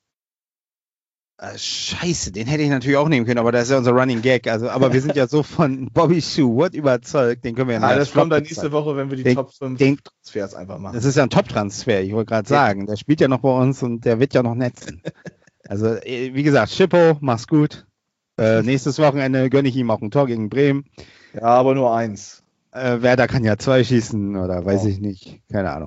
Scheiße, den hätte ich natürlich auch nehmen können, aber das ist ja unser Running Gag. Also, aber wir sind ja so von Bobby Schubert überzeugt, den können wir ja mal. Das kommt dann nächste Woche, wenn wir die Top 5 Transfers einfach machen. Das ist ja ein Top-Transfer, ich wollte gerade sagen. Der spielt ja noch bei uns und der wird ja noch netzen. Also, wie gesagt, Schippo, mach's gut. Nächstes Wochenende gönne ich ihm auch ein Tor gegen Bremen. Ja, aber nur 1. Werder kann ja 2 schießen oder weiß ich nicht. Keine Ahnung.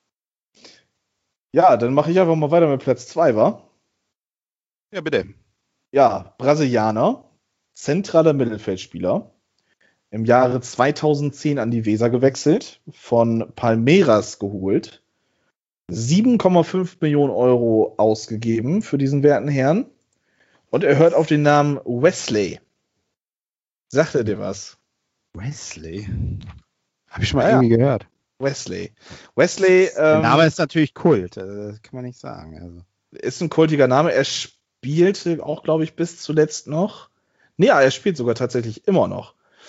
Ja, dann mache ich einfach mal weiter mit Platz 2, wa? Ja, bitte. Ja, Brasilianer, zentraler Mittelfeldspieler, im Jahre 2010 an die Weser gewechselt, von Palmeiras geholt, 7,5 Millionen Euro ausgegeben für diesen werten Herrn und er hört auf den Namen Wesley. Sagt er dir was? Wesley? Habe ich schon mal irgendwie gehört. Wesley. Der Name ist natürlich Kult, das kann man nicht sagen. Also. Ist ein kultiger Name, er spielte auch, glaube ich, bis zuletzt noch. Nee, er spielt sogar tatsächlich immer noch.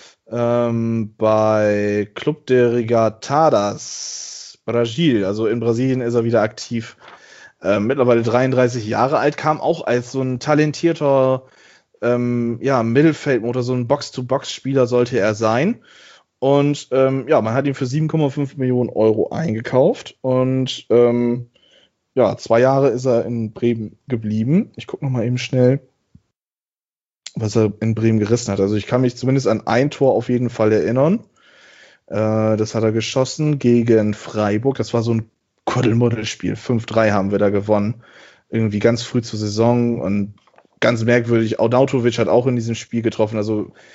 Bei Club de Regattadas Brasil, also in Brasilien ist er wieder aktiv. Mittlerweile 33 Jahre alt, kam auch als so ein talentierter Mittelfeldmotor, so ein Box-to-Box-Spieler sollte er sein. Und man hat ihn für 7,5 Millionen Euro eingekauft und 2 Jahre ist er in Bremen geblieben. Ich gucke noch mal eben schnell, was er in Bremen gerissen hat. Also ich kann mich zumindest an ein Tor auf jeden Fall erinnern. Das hat er geschossen gegen Freiburg. Das war so ein Kuddelmuddel-Spiel. 5-3 haben wir da gewonnen. Irgendwie ganz früh zur Saison und ganz merkwürdig. Audautovic hat auch in diesem Spiel getroffen. Also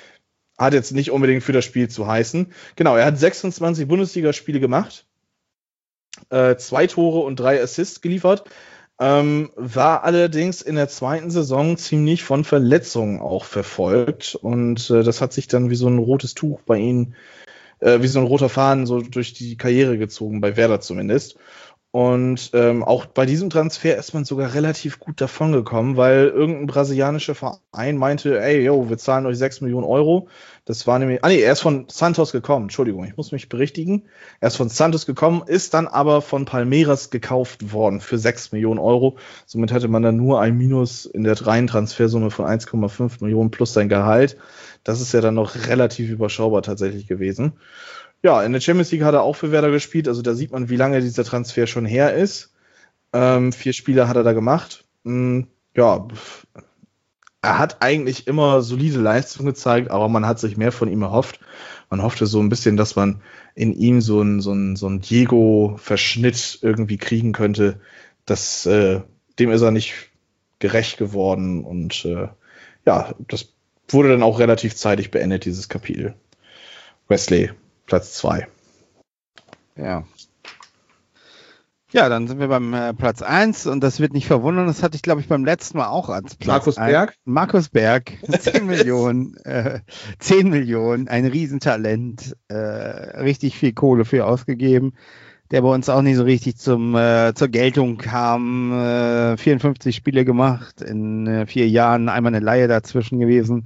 hat jetzt nicht unbedingt für das Spiel zu heißen. Genau, er hat 26 Bundesligaspiele gemacht, 2 Tore und 3 Assists geliefert, war allerdings in der zweiten Saison ziemlich von Verletzungen auch verfolgt und das hat sich dann wie so ein rotes Tuch bei ihm, wie so ein roter Faden so durch die Karriere gezogen, bei Werder zumindest. Und auch bei diesem Transfer ist man sogar relativ gut davon gekommen, weil irgendein brasilianischer Verein meinte, ey, yo, wir zahlen euch 6 Millionen Euro. Das war nämlich, er ist von Santos gekommen, Entschuldigung, ich muss mich berichtigen. Er ist von Santos gekommen, ist dann aber von Palmeiras gekauft worden für 6 Millionen Euro. Somit hatte man dann nur ein Minus in der reinen Transfersumme von 1,5 Millionen plus sein Gehalt. Das ist ja dann noch relativ überschaubar tatsächlich gewesen. Ja, in der Champions League hat er auch für Werder gespielt, also da sieht man, wie lange dieser Transfer schon her ist. 4 Spiele hat er da gemacht. Ja, er hat eigentlich immer solide Leistung gezeigt, aber man hat sich mehr von ihm erhofft. Man hoffte so ein bisschen, dass man in ihm so ein Diego-Verschnitt irgendwie kriegen könnte. Dem ist er nicht gerecht geworden und ja, das wurde dann auch relativ zeitig beendet, dieses Kapitel. Wesley, Platz 2. Ja. Ja, dann sind wir beim Platz 1 und das wird nicht verwundern, das hatte ich, glaube ich, beim letzten Mal auch als Platz Markus Berg? Markus Berg, 10 Millionen, 10 Millionen, ein Riesentalent, richtig viel Kohle für ausgegeben, der bei uns auch nicht so richtig zur Geltung kam, 54 Spiele gemacht, in 4 Jahren einmal eine Leihe dazwischen gewesen,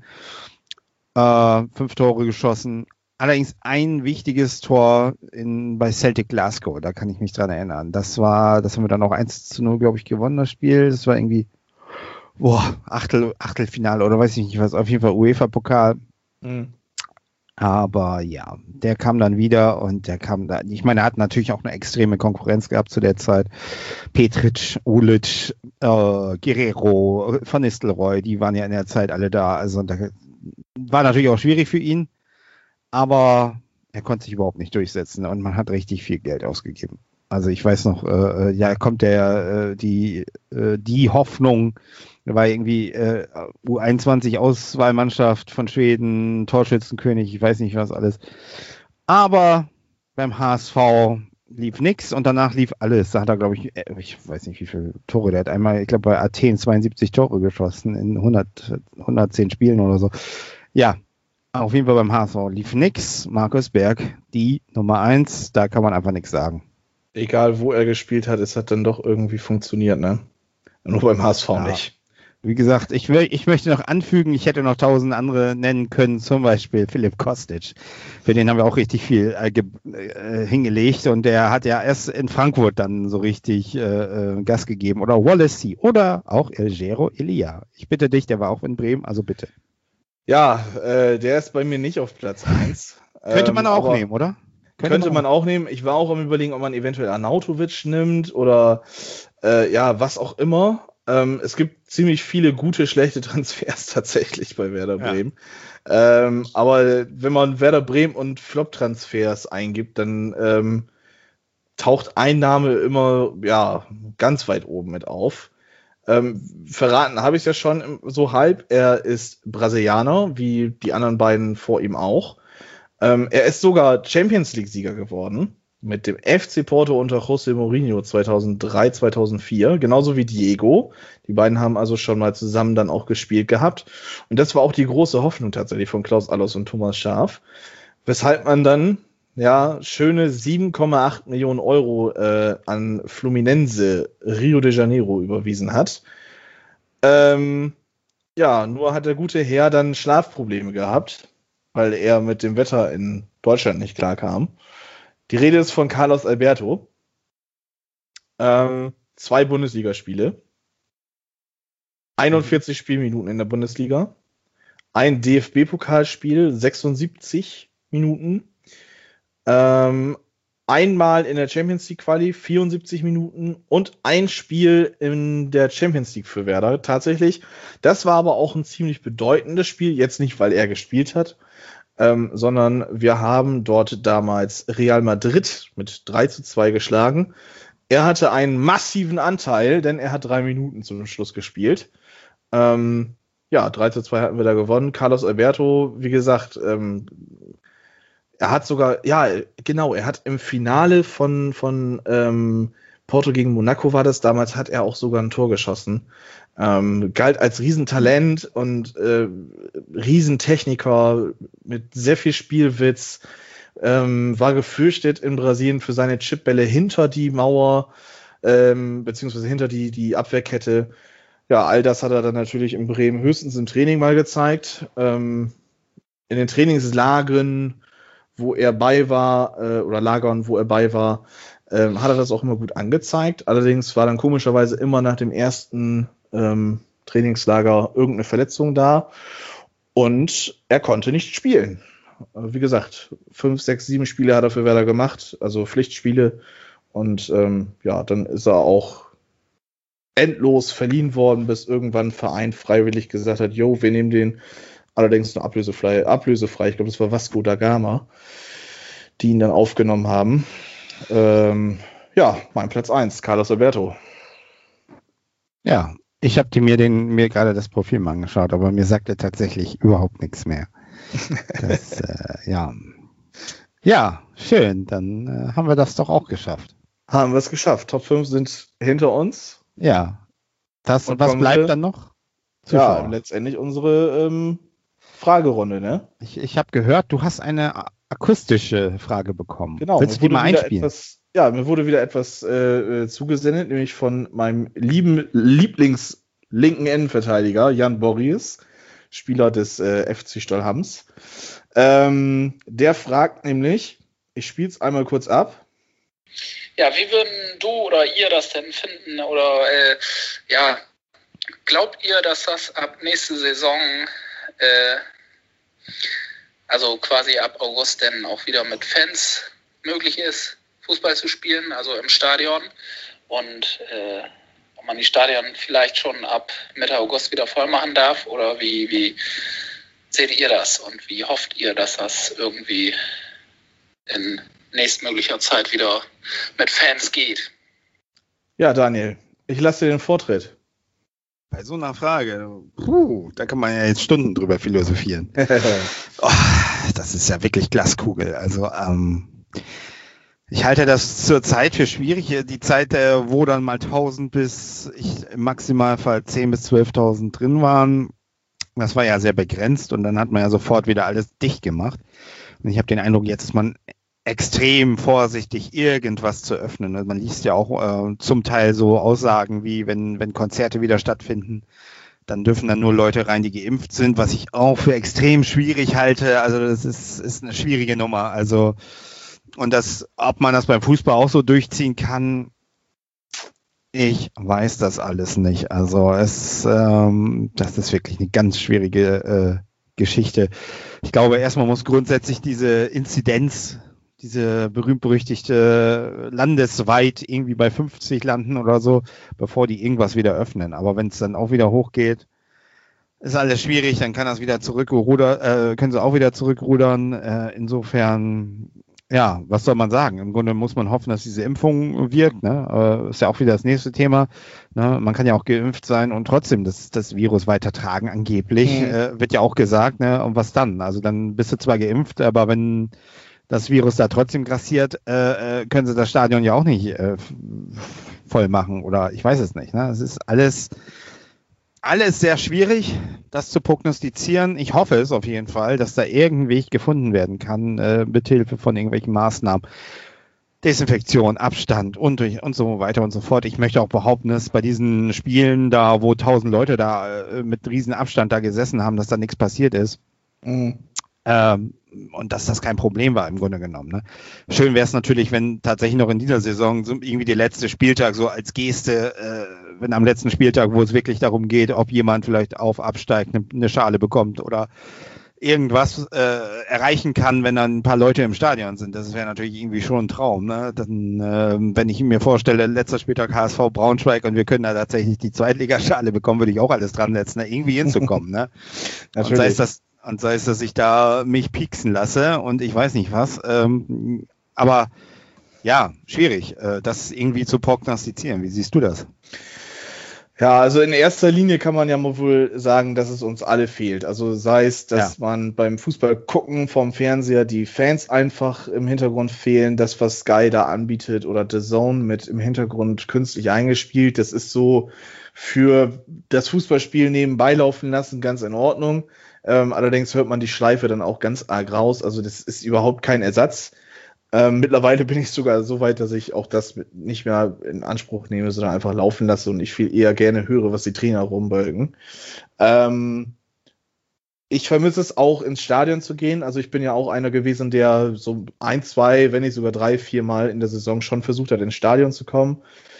5 Tore geschossen. Allerdings ein wichtiges Tor bei Celtic Glasgow, da kann ich mich dran erinnern. Das haben wir dann auch 1-0, glaube ich, gewonnen, das Spiel. Das war irgendwie, Achtelfinale oder weiß ich nicht was, auf jeden Fall UEFA-Pokal. Mhm. Aber ja, der kam dann wieder und ich meine, er hat natürlich auch eine extreme Konkurrenz gehabt zu der Zeit. Petric, Ulic, Guerrero, Van Nistelrooy, die waren ja in der Zeit alle da. Also da war natürlich auch schwierig für ihn. Aber er konnte sich überhaupt nicht durchsetzen und man hat richtig viel Geld ausgegeben. Also ich weiß noch, kommt die Hoffnung, da war irgendwie U21-Auswahlmannschaft von Schweden, Torschützenkönig, ich weiß nicht was alles. Aber beim HSV lief nix und danach lief alles. Da hat er, glaube ich weiß nicht wie viele Tore, der hat einmal, ich glaube bei Athen 72 Tore geschossen in 110 Spielen oder so. Ja. Auf jeden Fall beim HSV lief nix. Markus Berg, die Nummer 1, da kann man einfach nichts sagen. Egal, wo er gespielt hat, es hat dann doch irgendwie funktioniert, ne? Nur beim HSV nicht. Wie gesagt, ich möchte noch anfügen, ich hätte noch 1000 andere nennen können, zum Beispiel Philipp Kostic. Für den haben wir auch richtig viel hingelegt und der hat ja erst in Frankfurt dann so richtig Gas gegeben. Oder Wallacey oder auch Elgero Elia. Ich bitte dich, der war auch in Bremen, also bitte. Ja, der ist bei mir nicht auf Platz 1. Könnte man auch nehmen, oder? Könnte man auch nehmen. Ich war auch am Überlegen, ob man eventuell Arnautovic nimmt oder was auch immer. Es gibt ziemlich viele gute, schlechte Transfers tatsächlich bei Werder Bremen. Ja. Aber wenn man Werder Bremen und Flop-Transfers eingibt, dann taucht ein Name immer ganz weit oben mit auf. Verraten habe ich es ja schon so halb. Er ist Brasilianer, wie die anderen beiden vor ihm auch. Er ist sogar Champions League-Sieger geworden mit dem FC Porto unter José Mourinho 2003, 2004, genauso wie Diego. Die beiden haben also schon mal zusammen dann auch gespielt gehabt. Und das war auch die große Hoffnung tatsächlich von Klaus Allofs und Thomas Schaaf, weshalb man dann schöne 7,8 Millionen Euro an Fluminense Rio de Janeiro überwiesen hat. Nur hat der gute Herr dann Schlafprobleme gehabt, weil er mit dem Wetter in Deutschland nicht klarkam. Die Rede ist von Carlos Alberto. 2 Bundesligaspiele. 41 Spielminuten in der Bundesliga. Ein DFB-Pokalspiel, 76 Minuten. Einmal in der Champions League Quali, 74 Minuten und ein Spiel in der Champions League für Werder. Tatsächlich, das war aber auch ein ziemlich bedeutendes Spiel, jetzt nicht, weil er gespielt hat, sondern wir haben dort damals Real Madrid mit 3-2 geschlagen. Er hatte einen massiven Anteil, denn er hat 3 Minuten zum Schluss gespielt. Ja, 3:2 hatten wir da gewonnen. Carlos Alberto, wie gesagt, er hat sogar, ja, genau, er hat im Finale von Porto gegen Monaco war das, damals hat er auch sogar ein Tor geschossen. Galt als Riesentalent und Riesentechniker mit sehr viel Spielwitz, war gefürchtet in Brasilien für seine Chipbälle hinter die Mauer, beziehungsweise hinter die Abwehrkette. Ja, all das hat er dann natürlich in Bremen höchstens im Training mal gezeigt. In den Trainingslagern, wo er bei war, oder Lagern, wo er bei war, hat er das auch immer gut angezeigt. Allerdings war dann komischerweise immer nach dem ersten Trainingslager irgendeine Verletzung da und er konnte nicht spielen. Wie gesagt, 5, 6, 7 Spiele hat er für Werder gemacht, also Pflichtspiele. Und ja, dann ist er auch endlos verliehen worden, bis irgendwann ein Verein freiwillig gesagt hat, jo, wir nehmen den, allerdings nur ablösefrei. Ich glaube, das war Vasco da Gama, die ihn dann aufgenommen haben. Ja, mein Platz 1, Carlos Alberto. Ja, ich habe mir gerade das Profil mal angeschaut, aber mir sagt er tatsächlich überhaupt nichts mehr. Das, ja. Ja, schön, dann haben wir das doch auch geschafft. Haben wir es geschafft. Top 5 sind hinter uns. Ja. Was bleibt dann noch? Zuschauer. Ja, letztendlich unsere Fragerunde, ne? Ich habe gehört, du hast eine akustische Frage bekommen. Genau. Willst du die mal einspielen? Mir wurde wieder etwas zugesendet, nämlich von meinem Lieblings-linken Innenverteidiger, Jan Borries, Spieler des FC Stollhams. Der fragt nämlich, ich spiele es einmal kurz ab. Ja, wie würden du oder ihr das denn finden? Oder glaubt ihr, dass das ab nächste Saison, also quasi ab August, denn auch wieder mit Fans möglich ist, Fußball zu spielen, also im Stadion? Und ob man die Stadien vielleicht schon ab Mitte August wieder voll machen darf? Oder wie seht ihr das? Und wie hofft ihr, dass das irgendwie in nächstmöglicher Zeit wieder mit Fans geht? Ja, Daniel, ich lasse dir den Vortritt. Bei so einer Frage, da kann man ja jetzt Stunden drüber philosophieren. Das ist ja wirklich Glaskugel. Also ich halte das zurzeit für schwierig. Die Zeit, wo dann mal 1000 bis im Maximalfall 10.000 bis 12.000 drin waren, das war ja sehr begrenzt und dann hat man ja sofort wieder alles dicht gemacht. Und ich habe den Eindruck, jetzt ist man extrem vorsichtig, irgendwas zu öffnen. Man liest ja auch zum Teil so Aussagen wie, wenn Konzerte wieder stattfinden, dann dürfen dann nur Leute rein, die geimpft sind, was ich auch für extrem schwierig halte. Also das ist eine schwierige Nummer. Also und ob man das beim Fußball auch so durchziehen kann, ich weiß das alles nicht. Also das ist wirklich eine ganz schwierige Geschichte. Ich glaube, erstmal muss grundsätzlich diese Inzidenz, diese berühmt-berüchtigte landesweit irgendwie bei 50 landen oder so, bevor die irgendwas wieder öffnen. Aber wenn es dann auch wieder hochgeht, ist alles schwierig, dann können sie auch wieder zurückrudern. Insofern, ja, was soll man sagen? Im Grunde muss man hoffen, dass diese Impfung wirkt. Ne? Ist ja auch wieder das nächste Thema. Ne? Man kann ja auch geimpft sein und trotzdem das Virus weitertragen, angeblich. Wird ja auch gesagt. Ne? Und was dann? Also dann bist du zwar geimpft, aber wenn das Virus da trotzdem grassiert, können sie das Stadion ja auch nicht voll machen. Oder ich weiß es nicht. Ne? Es ist alles sehr schwierig, das zu prognostizieren. Ich hoffe es auf jeden Fall, dass da irgendein Weg gefunden werden kann, mit Hilfe von irgendwelchen Maßnahmen. Desinfektion, Abstand und so weiter und so fort. Ich möchte auch behaupten, dass bei diesen Spielen da, wo 1000 Leute da mit riesen Abstand da gesessen haben, dass da nichts passiert ist. Und dass das kein Problem war im Grunde genommen. Ne? Schön wäre es natürlich, wenn tatsächlich noch in dieser Saison so irgendwie der letzte Spieltag so als Geste, wenn am letzten Spieltag, wo es wirklich darum geht, ob jemand vielleicht absteigt, eine Schale bekommt oder irgendwas erreichen kann, wenn dann ein paar Leute im Stadion sind. Das wäre natürlich irgendwie schon ein Traum. Ne? Dann, wenn ich mir vorstelle, letzter Spieltag HSV Braunschweig und wir können da tatsächlich die Zweitligaschale bekommen, würde ich auch alles dran setzen, da irgendwie hinzukommen. Ne? Und sei es, dass ich da mich pieksen lasse und ich weiß nicht was. Aber ja, schwierig, das irgendwie zu prognostizieren. Wie siehst du das? Ja, also in erster Linie kann man ja mal wohl sagen, dass es uns alle fehlt. Also sei es, dass man beim Fußball gucken vom Fernseher die Fans einfach im Hintergrund fehlen, das, was Sky da anbietet oder The Zone mit im Hintergrund künstlich eingespielt, das ist so für das Fußballspiel nebenbei laufen lassen, ganz in Ordnung. Allerdings hört man die Schleife dann auch ganz arg raus. Also das ist überhaupt kein Ersatz. Mittlerweile bin ich sogar so weit, dass ich auch das nicht mehr in Anspruch nehme, sondern einfach laufen lasse und ich viel eher gerne höre, was die Trainer rumbölken. Ich vermisse es auch, ins Stadion zu gehen. Also ich bin ja auch einer gewesen, der so 1, 2, wenn nicht sogar 3, 4 Mal in der Saison schon versucht hat, ins Stadion zu kommen.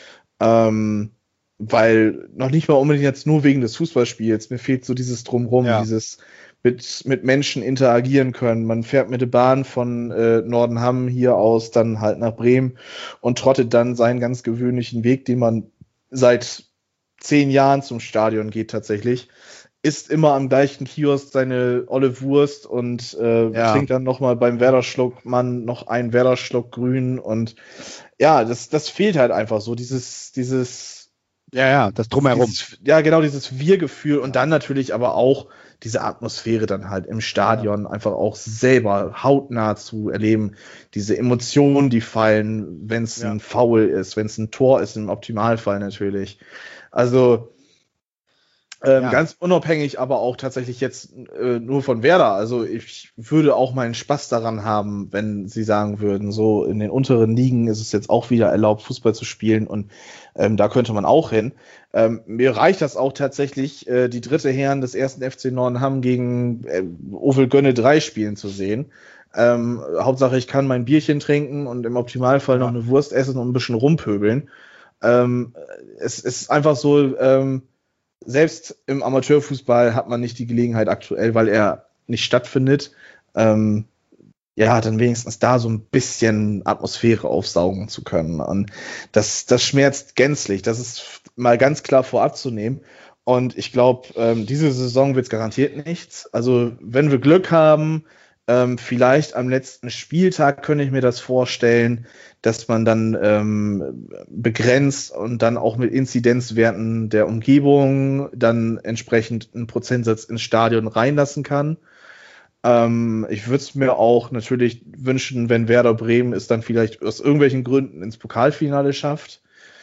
Weil noch nicht mal unbedingt jetzt nur wegen des Fußballspiels. Mir fehlt so dieses Drumherum, dieses mit Menschen interagieren können. Man fährt mit der Bahn von Nordenham hier aus dann halt nach Bremen und trottet dann seinen ganz gewöhnlichen Weg, den man seit 10 Jahren zum Stadion geht tatsächlich. Isst immer am gleichen Kiosk seine olle Wurst und trinkt dann nochmal beim Werder-Schluck-Mann noch einen Werder-Schluck grün und ja, das fehlt halt einfach so, dieses das Drumherum. Dieses Wir-Gefühl und dann natürlich aber auch diese Atmosphäre dann halt im Stadion einfach auch selber hautnah zu erleben. Diese Emotionen, die fallen, wenn es ein Foul ist, wenn es ein Tor ist, im Optimalfall natürlich. Also ganz unabhängig, aber auch tatsächlich jetzt nur von Werder. Also ich würde auch meinen Spaß daran haben, wenn sie sagen würden, so in den unteren Ligen ist es jetzt auch wieder erlaubt, Fußball zu spielen und da könnte man auch hin. Mir reicht das auch tatsächlich, die dritte Herren des ersten FC Nordenham gegen Ovel Gönne 3 spielen zu sehen. Hauptsache, ich kann mein Bierchen trinken und im Optimalfall noch eine Wurst essen und ein bisschen rumpöbeln. Es ist einfach so, selbst im Amateurfußball hat man nicht die Gelegenheit aktuell, weil er nicht stattfindet, dann wenigstens da so ein bisschen Atmosphäre aufsaugen zu können. Und das schmerzt gänzlich. Das ist mal ganz klar vorab zu nehmen. Und ich glaube, diese Saison wird es garantiert nichts. Also wenn wir Glück haben, vielleicht am letzten Spieltag könnte ich mir das vorstellen, dass man dann begrenzt und dann auch mit Inzidenzwerten der Umgebung dann entsprechend einen Prozentsatz ins Stadion reinlassen kann. Ich würde es mir auch natürlich wünschen, wenn Werder Bremen es dann vielleicht aus irgendwelchen Gründen ins Pokalfinale schafft.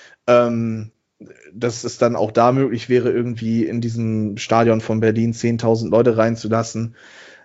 Dass es dann auch da möglich wäre, irgendwie in diesem Stadion von Berlin 10.000 Leute reinzulassen.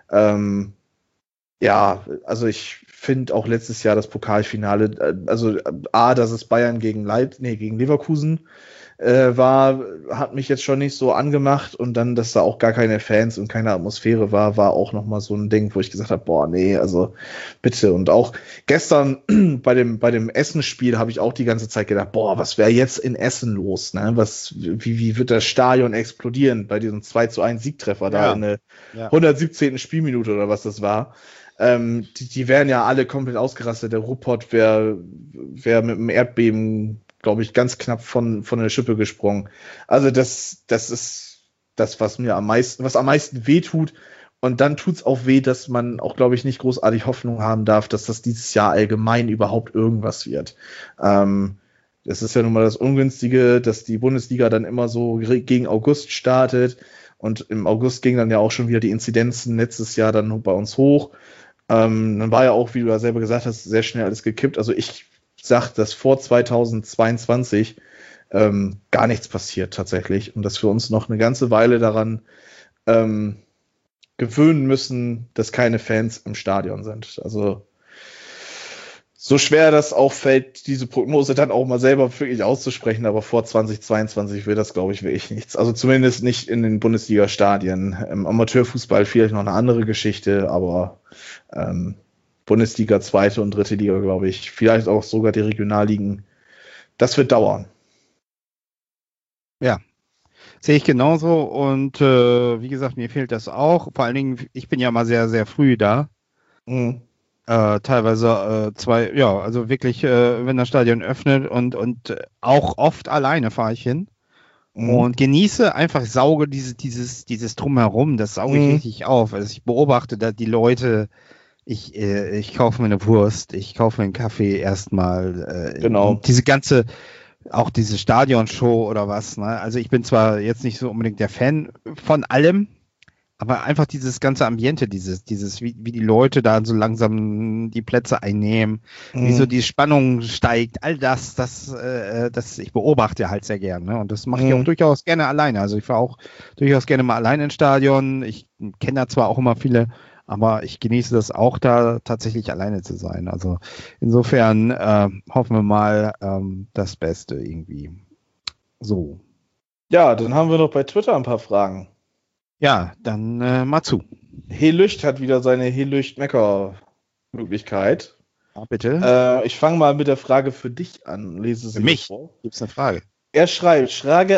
Also ich finde auch letztes Jahr das Pokalfinale, dass es Bayern gegen Leverkusen war, hat mich jetzt schon nicht so angemacht und dann, dass da auch gar keine Fans und keine Atmosphäre war auch nochmal so ein Ding, wo ich gesagt habe, boah, nee, also bitte. Und auch gestern bei dem Essen-Spiel habe ich auch die ganze Zeit gedacht, boah, was wäre jetzt in Essen los, ne? Wie wird das Stadion explodieren bei diesem 2:1 Siegtreffer da in der 117. Spielminute oder was das war. Die wären ja alle komplett ausgerastet. Der Ruhrpott wäre mit dem Erdbeben, glaube ich, ganz knapp von der Schippe gesprungen. Also das ist das, was am meisten wehtut. Und dann tut's auch weh, dass man auch, glaube ich, nicht großartig Hoffnung haben darf, dass das dieses Jahr allgemein überhaupt irgendwas wird. Das ist ja nun mal das Ungünstige, dass die Bundesliga dann immer so gegen August startet. Und im August gingen dann ja auch schon wieder die Inzidenzen letztes Jahr dann bei uns hoch. Dann war ja auch, wie du ja selber gesagt hast, sehr schnell alles gekippt. Also ich sag, dass vor 2022 gar nichts passiert tatsächlich und dass wir uns noch eine ganze Weile daran gewöhnen müssen, dass keine Fans im Stadion sind. Also so schwer das auch fällt, diese Prognose dann auch mal selber wirklich auszusprechen, aber vor 2022 wird das, glaube ich, wirklich nichts. Also zumindest nicht in den Bundesliga-Stadien. Im Amateurfußball vielleicht noch eine andere Geschichte, aber Bundesliga, zweite und dritte Liga, glaube ich, vielleicht auch sogar die Regionalligen, das wird dauern. Ja, sehe ich genauso und wie gesagt, mir fehlt das auch. Vor allen Dingen, ich bin ja mal sehr, sehr früh da. Mhm. Teilweise also wirklich, wenn das Stadion öffnet und auch oft alleine fahre ich hin und genieße einfach, sauge dieses Drumherum, das sauge ich richtig auf. Also ich beobachte da die Leute, ich kaufe mir eine Wurst, ich kaufe mir einen Kaffee erstmal. Genau. Diese ganze auch diese Stadionshow oder was, ne? Also ich bin zwar jetzt nicht so unbedingt der Fan von allem, aber einfach dieses ganze Ambiente, wie die Leute da so langsam die Plätze einnehmen, wie so die Spannung steigt, all das ich beobachte halt sehr gerne, ne? Und das mache ich auch durchaus gerne alleine. Also ich fahre auch durchaus gerne mal alleine ins Stadion. Ich kenne da zwar auch immer viele, aber ich genieße das auch, da tatsächlich alleine zu sein. Also insofern hoffen wir mal das Beste irgendwie. So. Ja, dann haben wir noch bei Twitter ein paar Fragen. Ja, dann mal zu. Helücht hat wieder seine Helücht-Mecker-Möglichkeit. Ja, bitte. Ich fange mal mit der Frage für dich an. Lese sie für mich vor. Gibt es eine Frage? Er schreibt,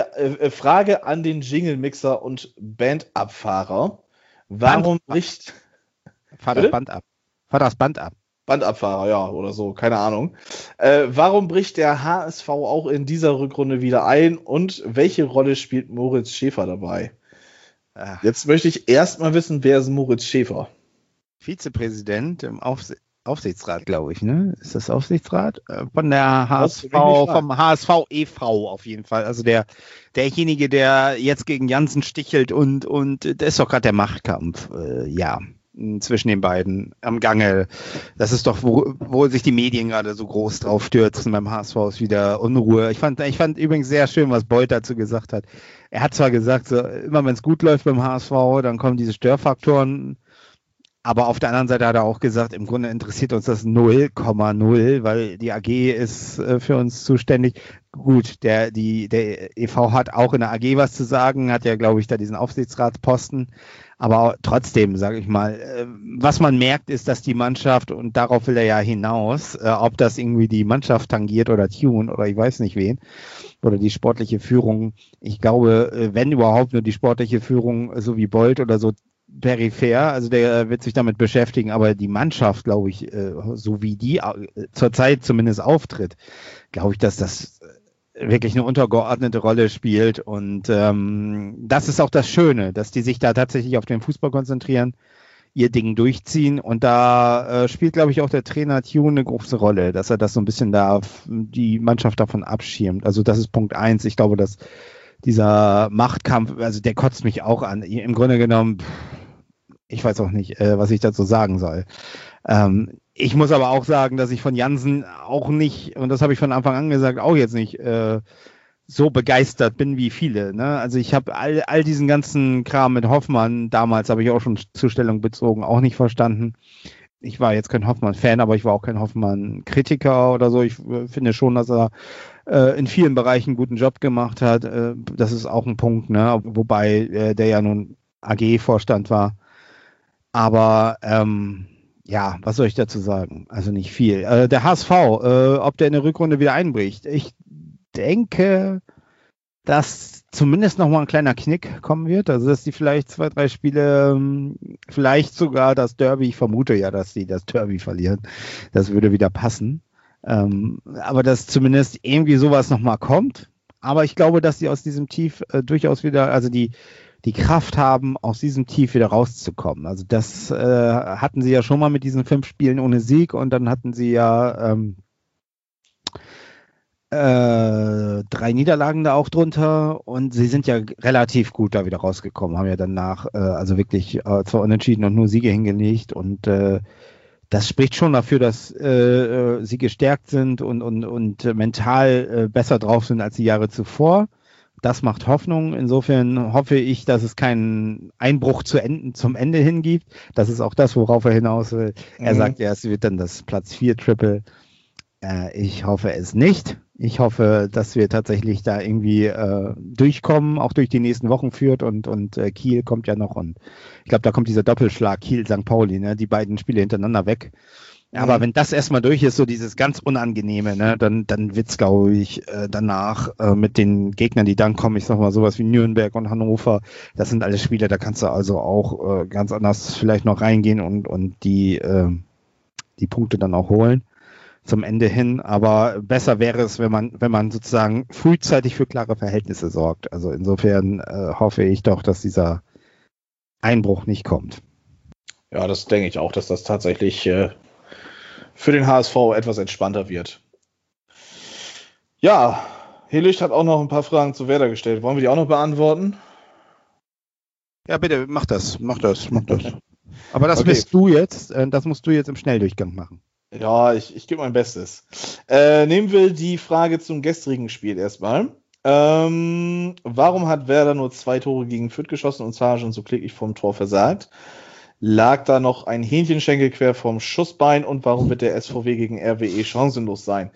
Frage an den Jingle-Mixer und Bandabfahrer. Warum bricht... Fahr das Band ab. Bandabfahrer, ja, oder so, keine Ahnung. Warum bricht der HSV auch in dieser Rückrunde wieder ein und welche Rolle spielt Moritz Schäfer dabei? Jetzt möchte ich erstmal wissen, wer ist Moritz Schäfer? Vizepräsident im Aufsichtsrat, glaube ich, ne? Ist das Aufsichtsrat? Von der HSV, vom HSV e.V. auf jeden Fall. Also derjenige, der jetzt gegen Jansen stichelt und da ist doch gerade der Machtkampf, zwischen den beiden am Gange. Das ist doch, wo sich die Medien gerade so groß drauf stürzen. Beim HSV ist wieder Unruhe. Ich fand übrigens sehr schön, was Bolt dazu gesagt hat. Er hat zwar gesagt, so, immer wenn es gut läuft beim HSV, dann kommen diese Störfaktoren. Aber auf der anderen Seite hat er auch gesagt, im Grunde interessiert uns das 0,0, weil die AG ist für uns zuständig. Gut, der e.V. hat auch in der AG was zu sagen, hat ja, glaube ich, da diesen Aufsichtsratsposten. Aber trotzdem, sage ich mal, was man merkt, ist, dass die Mannschaft, und darauf will er ja hinaus, ob das irgendwie die Mannschaft tangiert oder Tune oder ich weiß nicht wen, oder die sportliche Führung. Ich glaube, wenn überhaupt nur die sportliche Führung, so wie Bolt oder so, peripher, also der wird sich damit beschäftigen, aber die Mannschaft, glaube ich, so wie die zurzeit zumindest auftritt, glaube ich, dass das wirklich eine untergeordnete Rolle spielt und das ist auch das Schöne, dass die sich da tatsächlich auf den Fußball konzentrieren, ihr Ding durchziehen und da spielt, glaube ich, auch der Trainer Tune eine große Rolle, dass er das so ein bisschen da die Mannschaft davon abschirmt. Also das ist Punkt 1. Ich glaube, dass dieser Machtkampf, also der kotzt mich auch an. Im Grunde genommen, ich weiß auch nicht, was ich dazu sagen soll. Ich muss aber auch sagen, dass ich von Jansen auch nicht, und das habe ich von Anfang an gesagt, auch jetzt nicht so begeistert bin wie viele. Ne? Also ich habe all diesen ganzen Kram mit Hoffmann, damals habe ich auch schon Zustellung bezogen, auch nicht verstanden. Ich war jetzt kein Hoffmann-Fan, aber ich war auch kein Hoffmann-Kritiker oder so. Ich finde schon, dass er in vielen Bereichen einen guten Job gemacht hat. Das ist auch ein Punkt, ne? Wobei der ja nun AG-Vorstand war. Aber was soll ich dazu sagen? Also nicht viel. Der HSV, ob der in der Rückrunde wieder einbricht. Ich denke, dass zumindest noch mal ein kleiner Knick kommen wird. Also dass die vielleicht 2, 3 Spiele, vielleicht sogar das Derby, ich vermute ja, dass die das Derby verlieren. Das würde wieder passen. Aber dass zumindest irgendwie sowas noch mal kommt. Aber ich glaube, dass sie aus diesem Tief durchaus wieder, also die Kraft haben, aus diesem Tief wieder rauszukommen. Also das hatten sie ja schon mal mit diesen 5 Spielen ohne Sieg und dann hatten sie ja 3 Niederlagen da auch drunter und sie sind ja relativ gut da wieder rausgekommen, haben ja danach also wirklich zwar unentschieden und nur Siege hingelegt und das spricht schon dafür, dass sie gestärkt sind und mental besser drauf sind als die Jahre zuvor. Das macht Hoffnung. Insofern hoffe ich, dass es keinen Einbruch zum Ende hin gibt. Das ist auch das, worauf er hinaus will. Er sagt ja, es wird dann das Platz 4 Triple. Ich hoffe es nicht. Ich hoffe, dass wir tatsächlich da irgendwie durchkommen, auch durch die nächsten Wochen führt und Kiel kommt ja noch und ich glaube, da kommt dieser Doppelschlag Kiel-St. Pauli, ne? Die beiden Spiele hintereinander weg. Aber wenn das erstmal durch ist, so dieses ganz Unangenehme, ne, dann wird's, glaube ich, danach mit den Gegnern, die dann kommen, ich sag mal sowas wie Nürnberg und Hannover, das sind alles Spiele, da kannst du also auch ganz anders vielleicht noch reingehen und die Punkte dann auch holen zum Ende hin. Aber besser wäre es, wenn man sozusagen frühzeitig für klare Verhältnisse sorgt. Also insofern hoffe ich doch, dass dieser Einbruch nicht kommt. Ja, das denke ich auch, dass das tatsächlich für den HSV etwas entspannter wird. Ja, Helicht hat auch noch ein paar Fragen zu Werder gestellt. Wollen wir die auch noch beantworten? Ja, bitte, mach das. Aber das musst du jetzt im Schnelldurchgang machen. Ja, ich gebe mein Bestes. Nehmen wir die Frage zum gestrigen Spiel erstmal. Warum hat Werder nur 2 Tore gegen Fürth geschossen und Sargent so kläglich vom Tor versagt? Lag da noch ein Hähnchenschenkel quer vom Schussbein und warum wird der SVW gegen RWE chancenlos sein?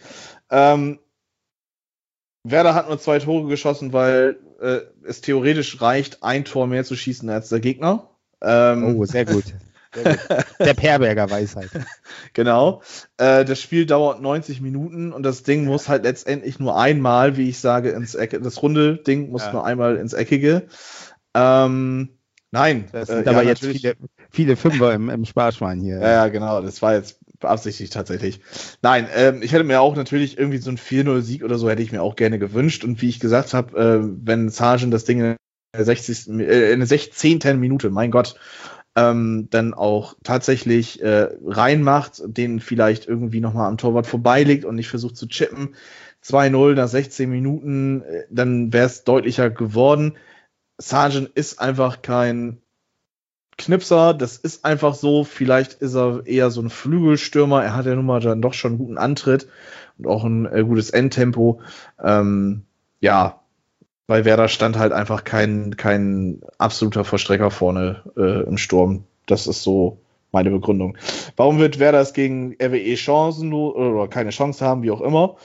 Werder hat nur 2 Tore geschossen, weil es theoretisch reicht, ein Tor mehr zu schießen als der Gegner. Sehr gut. Der Perberger Weisheit. Genau. Das Spiel dauert 90 Minuten und das Ding muss halt letztendlich nur einmal, wie ich sage, ins Ecke. Das runde Ding muss nur einmal ins Eckige. Nein. Das sind aber jetzt viele Fünfer im Sparschwein hier. Ja, genau. Das war jetzt beabsichtigt tatsächlich. Nein, ich hätte mir auch natürlich irgendwie so einen 4-0-Sieg oder so hätte ich mir auch gerne gewünscht. Und wie ich gesagt habe, wenn Sargent das Ding in der 16. Minute, mein Gott, dann auch tatsächlich reinmacht, den vielleicht irgendwie nochmal am Torwart vorbeilegt und nicht versucht zu chippen. 2-0 nach 16 Minuten, dann wäre es deutlicher geworden. Sargent ist einfach kein Knipser, das ist einfach so, vielleicht ist er eher so ein Flügelstürmer, er hat ja nun mal dann doch schon einen guten Antritt und auch ein gutes Endtempo. Ja, bei Werder stand halt einfach kein absoluter Vollstrecker vorne im Sturm. Das ist so meine Begründung. Warum wird Werder es gegen RWE chancenlos oder keine Chance haben, wie auch immer?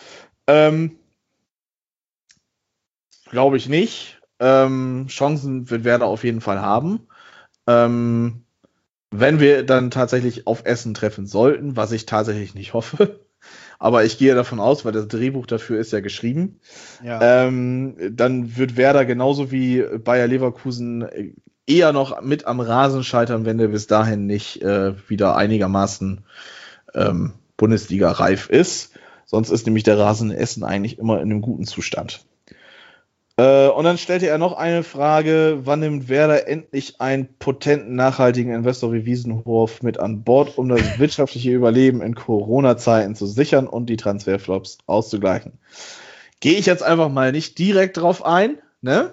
Glaube ich nicht. Chancen wird Werder auf jeden Fall haben. Wenn wir dann tatsächlich auf Essen treffen sollten, was ich tatsächlich nicht hoffe, aber ich gehe davon aus, weil das Drehbuch dafür ist ja geschrieben, dann wird Werder genauso wie Bayer Leverkusen eher noch mit am Rasen scheitern, wenn der bis dahin nicht wieder einigermaßen Bundesliga-reif ist. Sonst ist nämlich der Rasen in Essen eigentlich immer in einem guten Zustand. Und dann stellte er noch eine Frage, wann nimmt Werder endlich einen potenten, nachhaltigen Investor wie Wiesenhof mit an Bord, um das wirtschaftliche Überleben in Corona-Zeiten zu sichern und die Transferflops auszugleichen? Gehe ich jetzt einfach mal nicht direkt drauf ein, ne?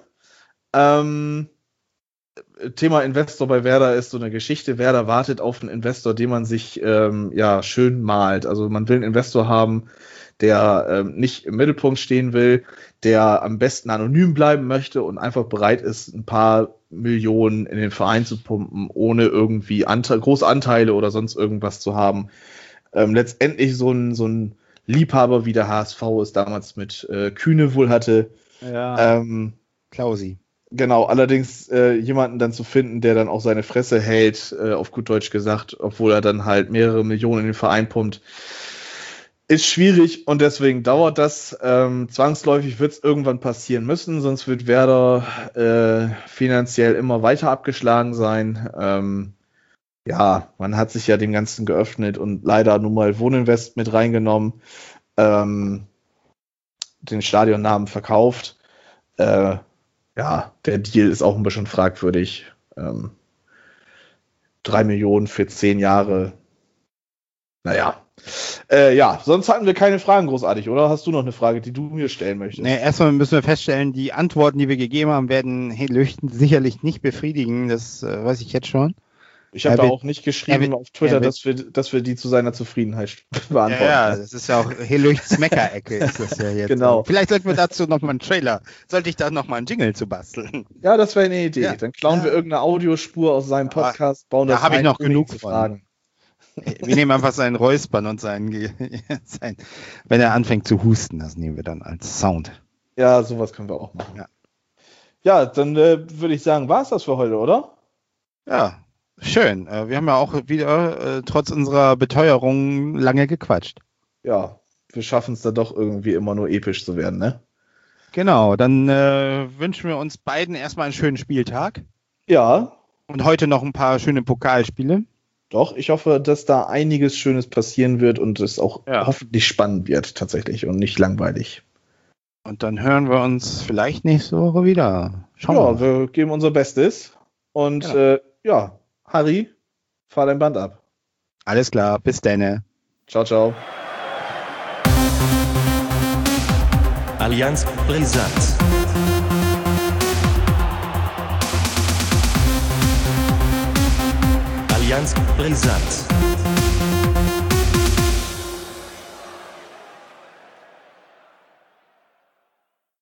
Thema Investor bei Werder ist so eine Geschichte. Werder wartet auf einen Investor, den man sich schön malt. Also man will einen Investor haben, der nicht im Mittelpunkt stehen will, der am besten anonym bleiben möchte und einfach bereit ist, ein paar Millionen in den Verein zu pumpen, ohne irgendwie große Anteile oder sonst irgendwas zu haben. Letztendlich so ein Liebhaber wie der HSV es damals mit Kühne wohl hatte. Ja, Klausi. Genau, allerdings jemanden dann zu finden, der dann auch seine Fresse hält, auf gut Deutsch gesagt, obwohl er dann halt mehrere Millionen in den Verein pumpt, ist schwierig und deswegen dauert das. Zwangsläufig wird es irgendwann passieren müssen, sonst wird Werder finanziell immer weiter abgeschlagen sein. Man hat sich ja dem Ganzen geöffnet und leider nun mal Wohninvest mit reingenommen, den Stadionnamen verkauft. Der Deal ist auch ein bisschen fragwürdig. 3 Millionen für 10 Jahre. Naja. Sonst hatten wir keine Fragen großartig, oder? Hast du noch eine Frage, die du mir stellen möchtest? Nee, erstmal müssen wir feststellen, die Antworten, die wir gegeben haben, werden Helicht sicherlich nicht befriedigen. Das weiß ich jetzt schon. Ich habe da auch nicht geschrieben auf Twitter, dass wir die zu seiner Zufriedenheit beantworten. Ja, das ist ja auch Helichts Meckerecke ist das ja jetzt. Genau. Vielleicht sollten wir dazu nochmal einen Trailer, sollte ich da nochmal einen Jingle zu basteln. Ja, das wäre eine Idee. Ja. Dann klauen wir irgendeine Audiospur aus seinem Podcast, bauen das da habe ich noch genug Fragen. Wir nehmen einfach seinen Räuspern und wenn er anfängt zu husten, das nehmen wir dann als Sound. Ja, sowas können wir auch machen. Ja, dann würde ich sagen, war es das für heute, oder? Ja, schön. Wir haben ja auch wieder trotz unserer Beteuerung lange gequatscht. Ja, wir schaffen es da doch irgendwie immer nur episch zu werden, ne? Genau, dann wünschen wir uns beiden erstmal einen schönen Spieltag. Ja. Und heute noch ein paar schöne Pokalspiele. Doch, ich hoffe, dass da einiges Schönes passieren wird und es auch hoffentlich spannend wird tatsächlich und nicht langweilig. Und dann hören wir uns vielleicht nächste Woche wieder. Schauen wir. Wir geben unser Bestes. Und Harry, fahr dein Band ab. Alles klar, bis dann. Ciao, ciao. Allianz Brisant. Allianz Brisant.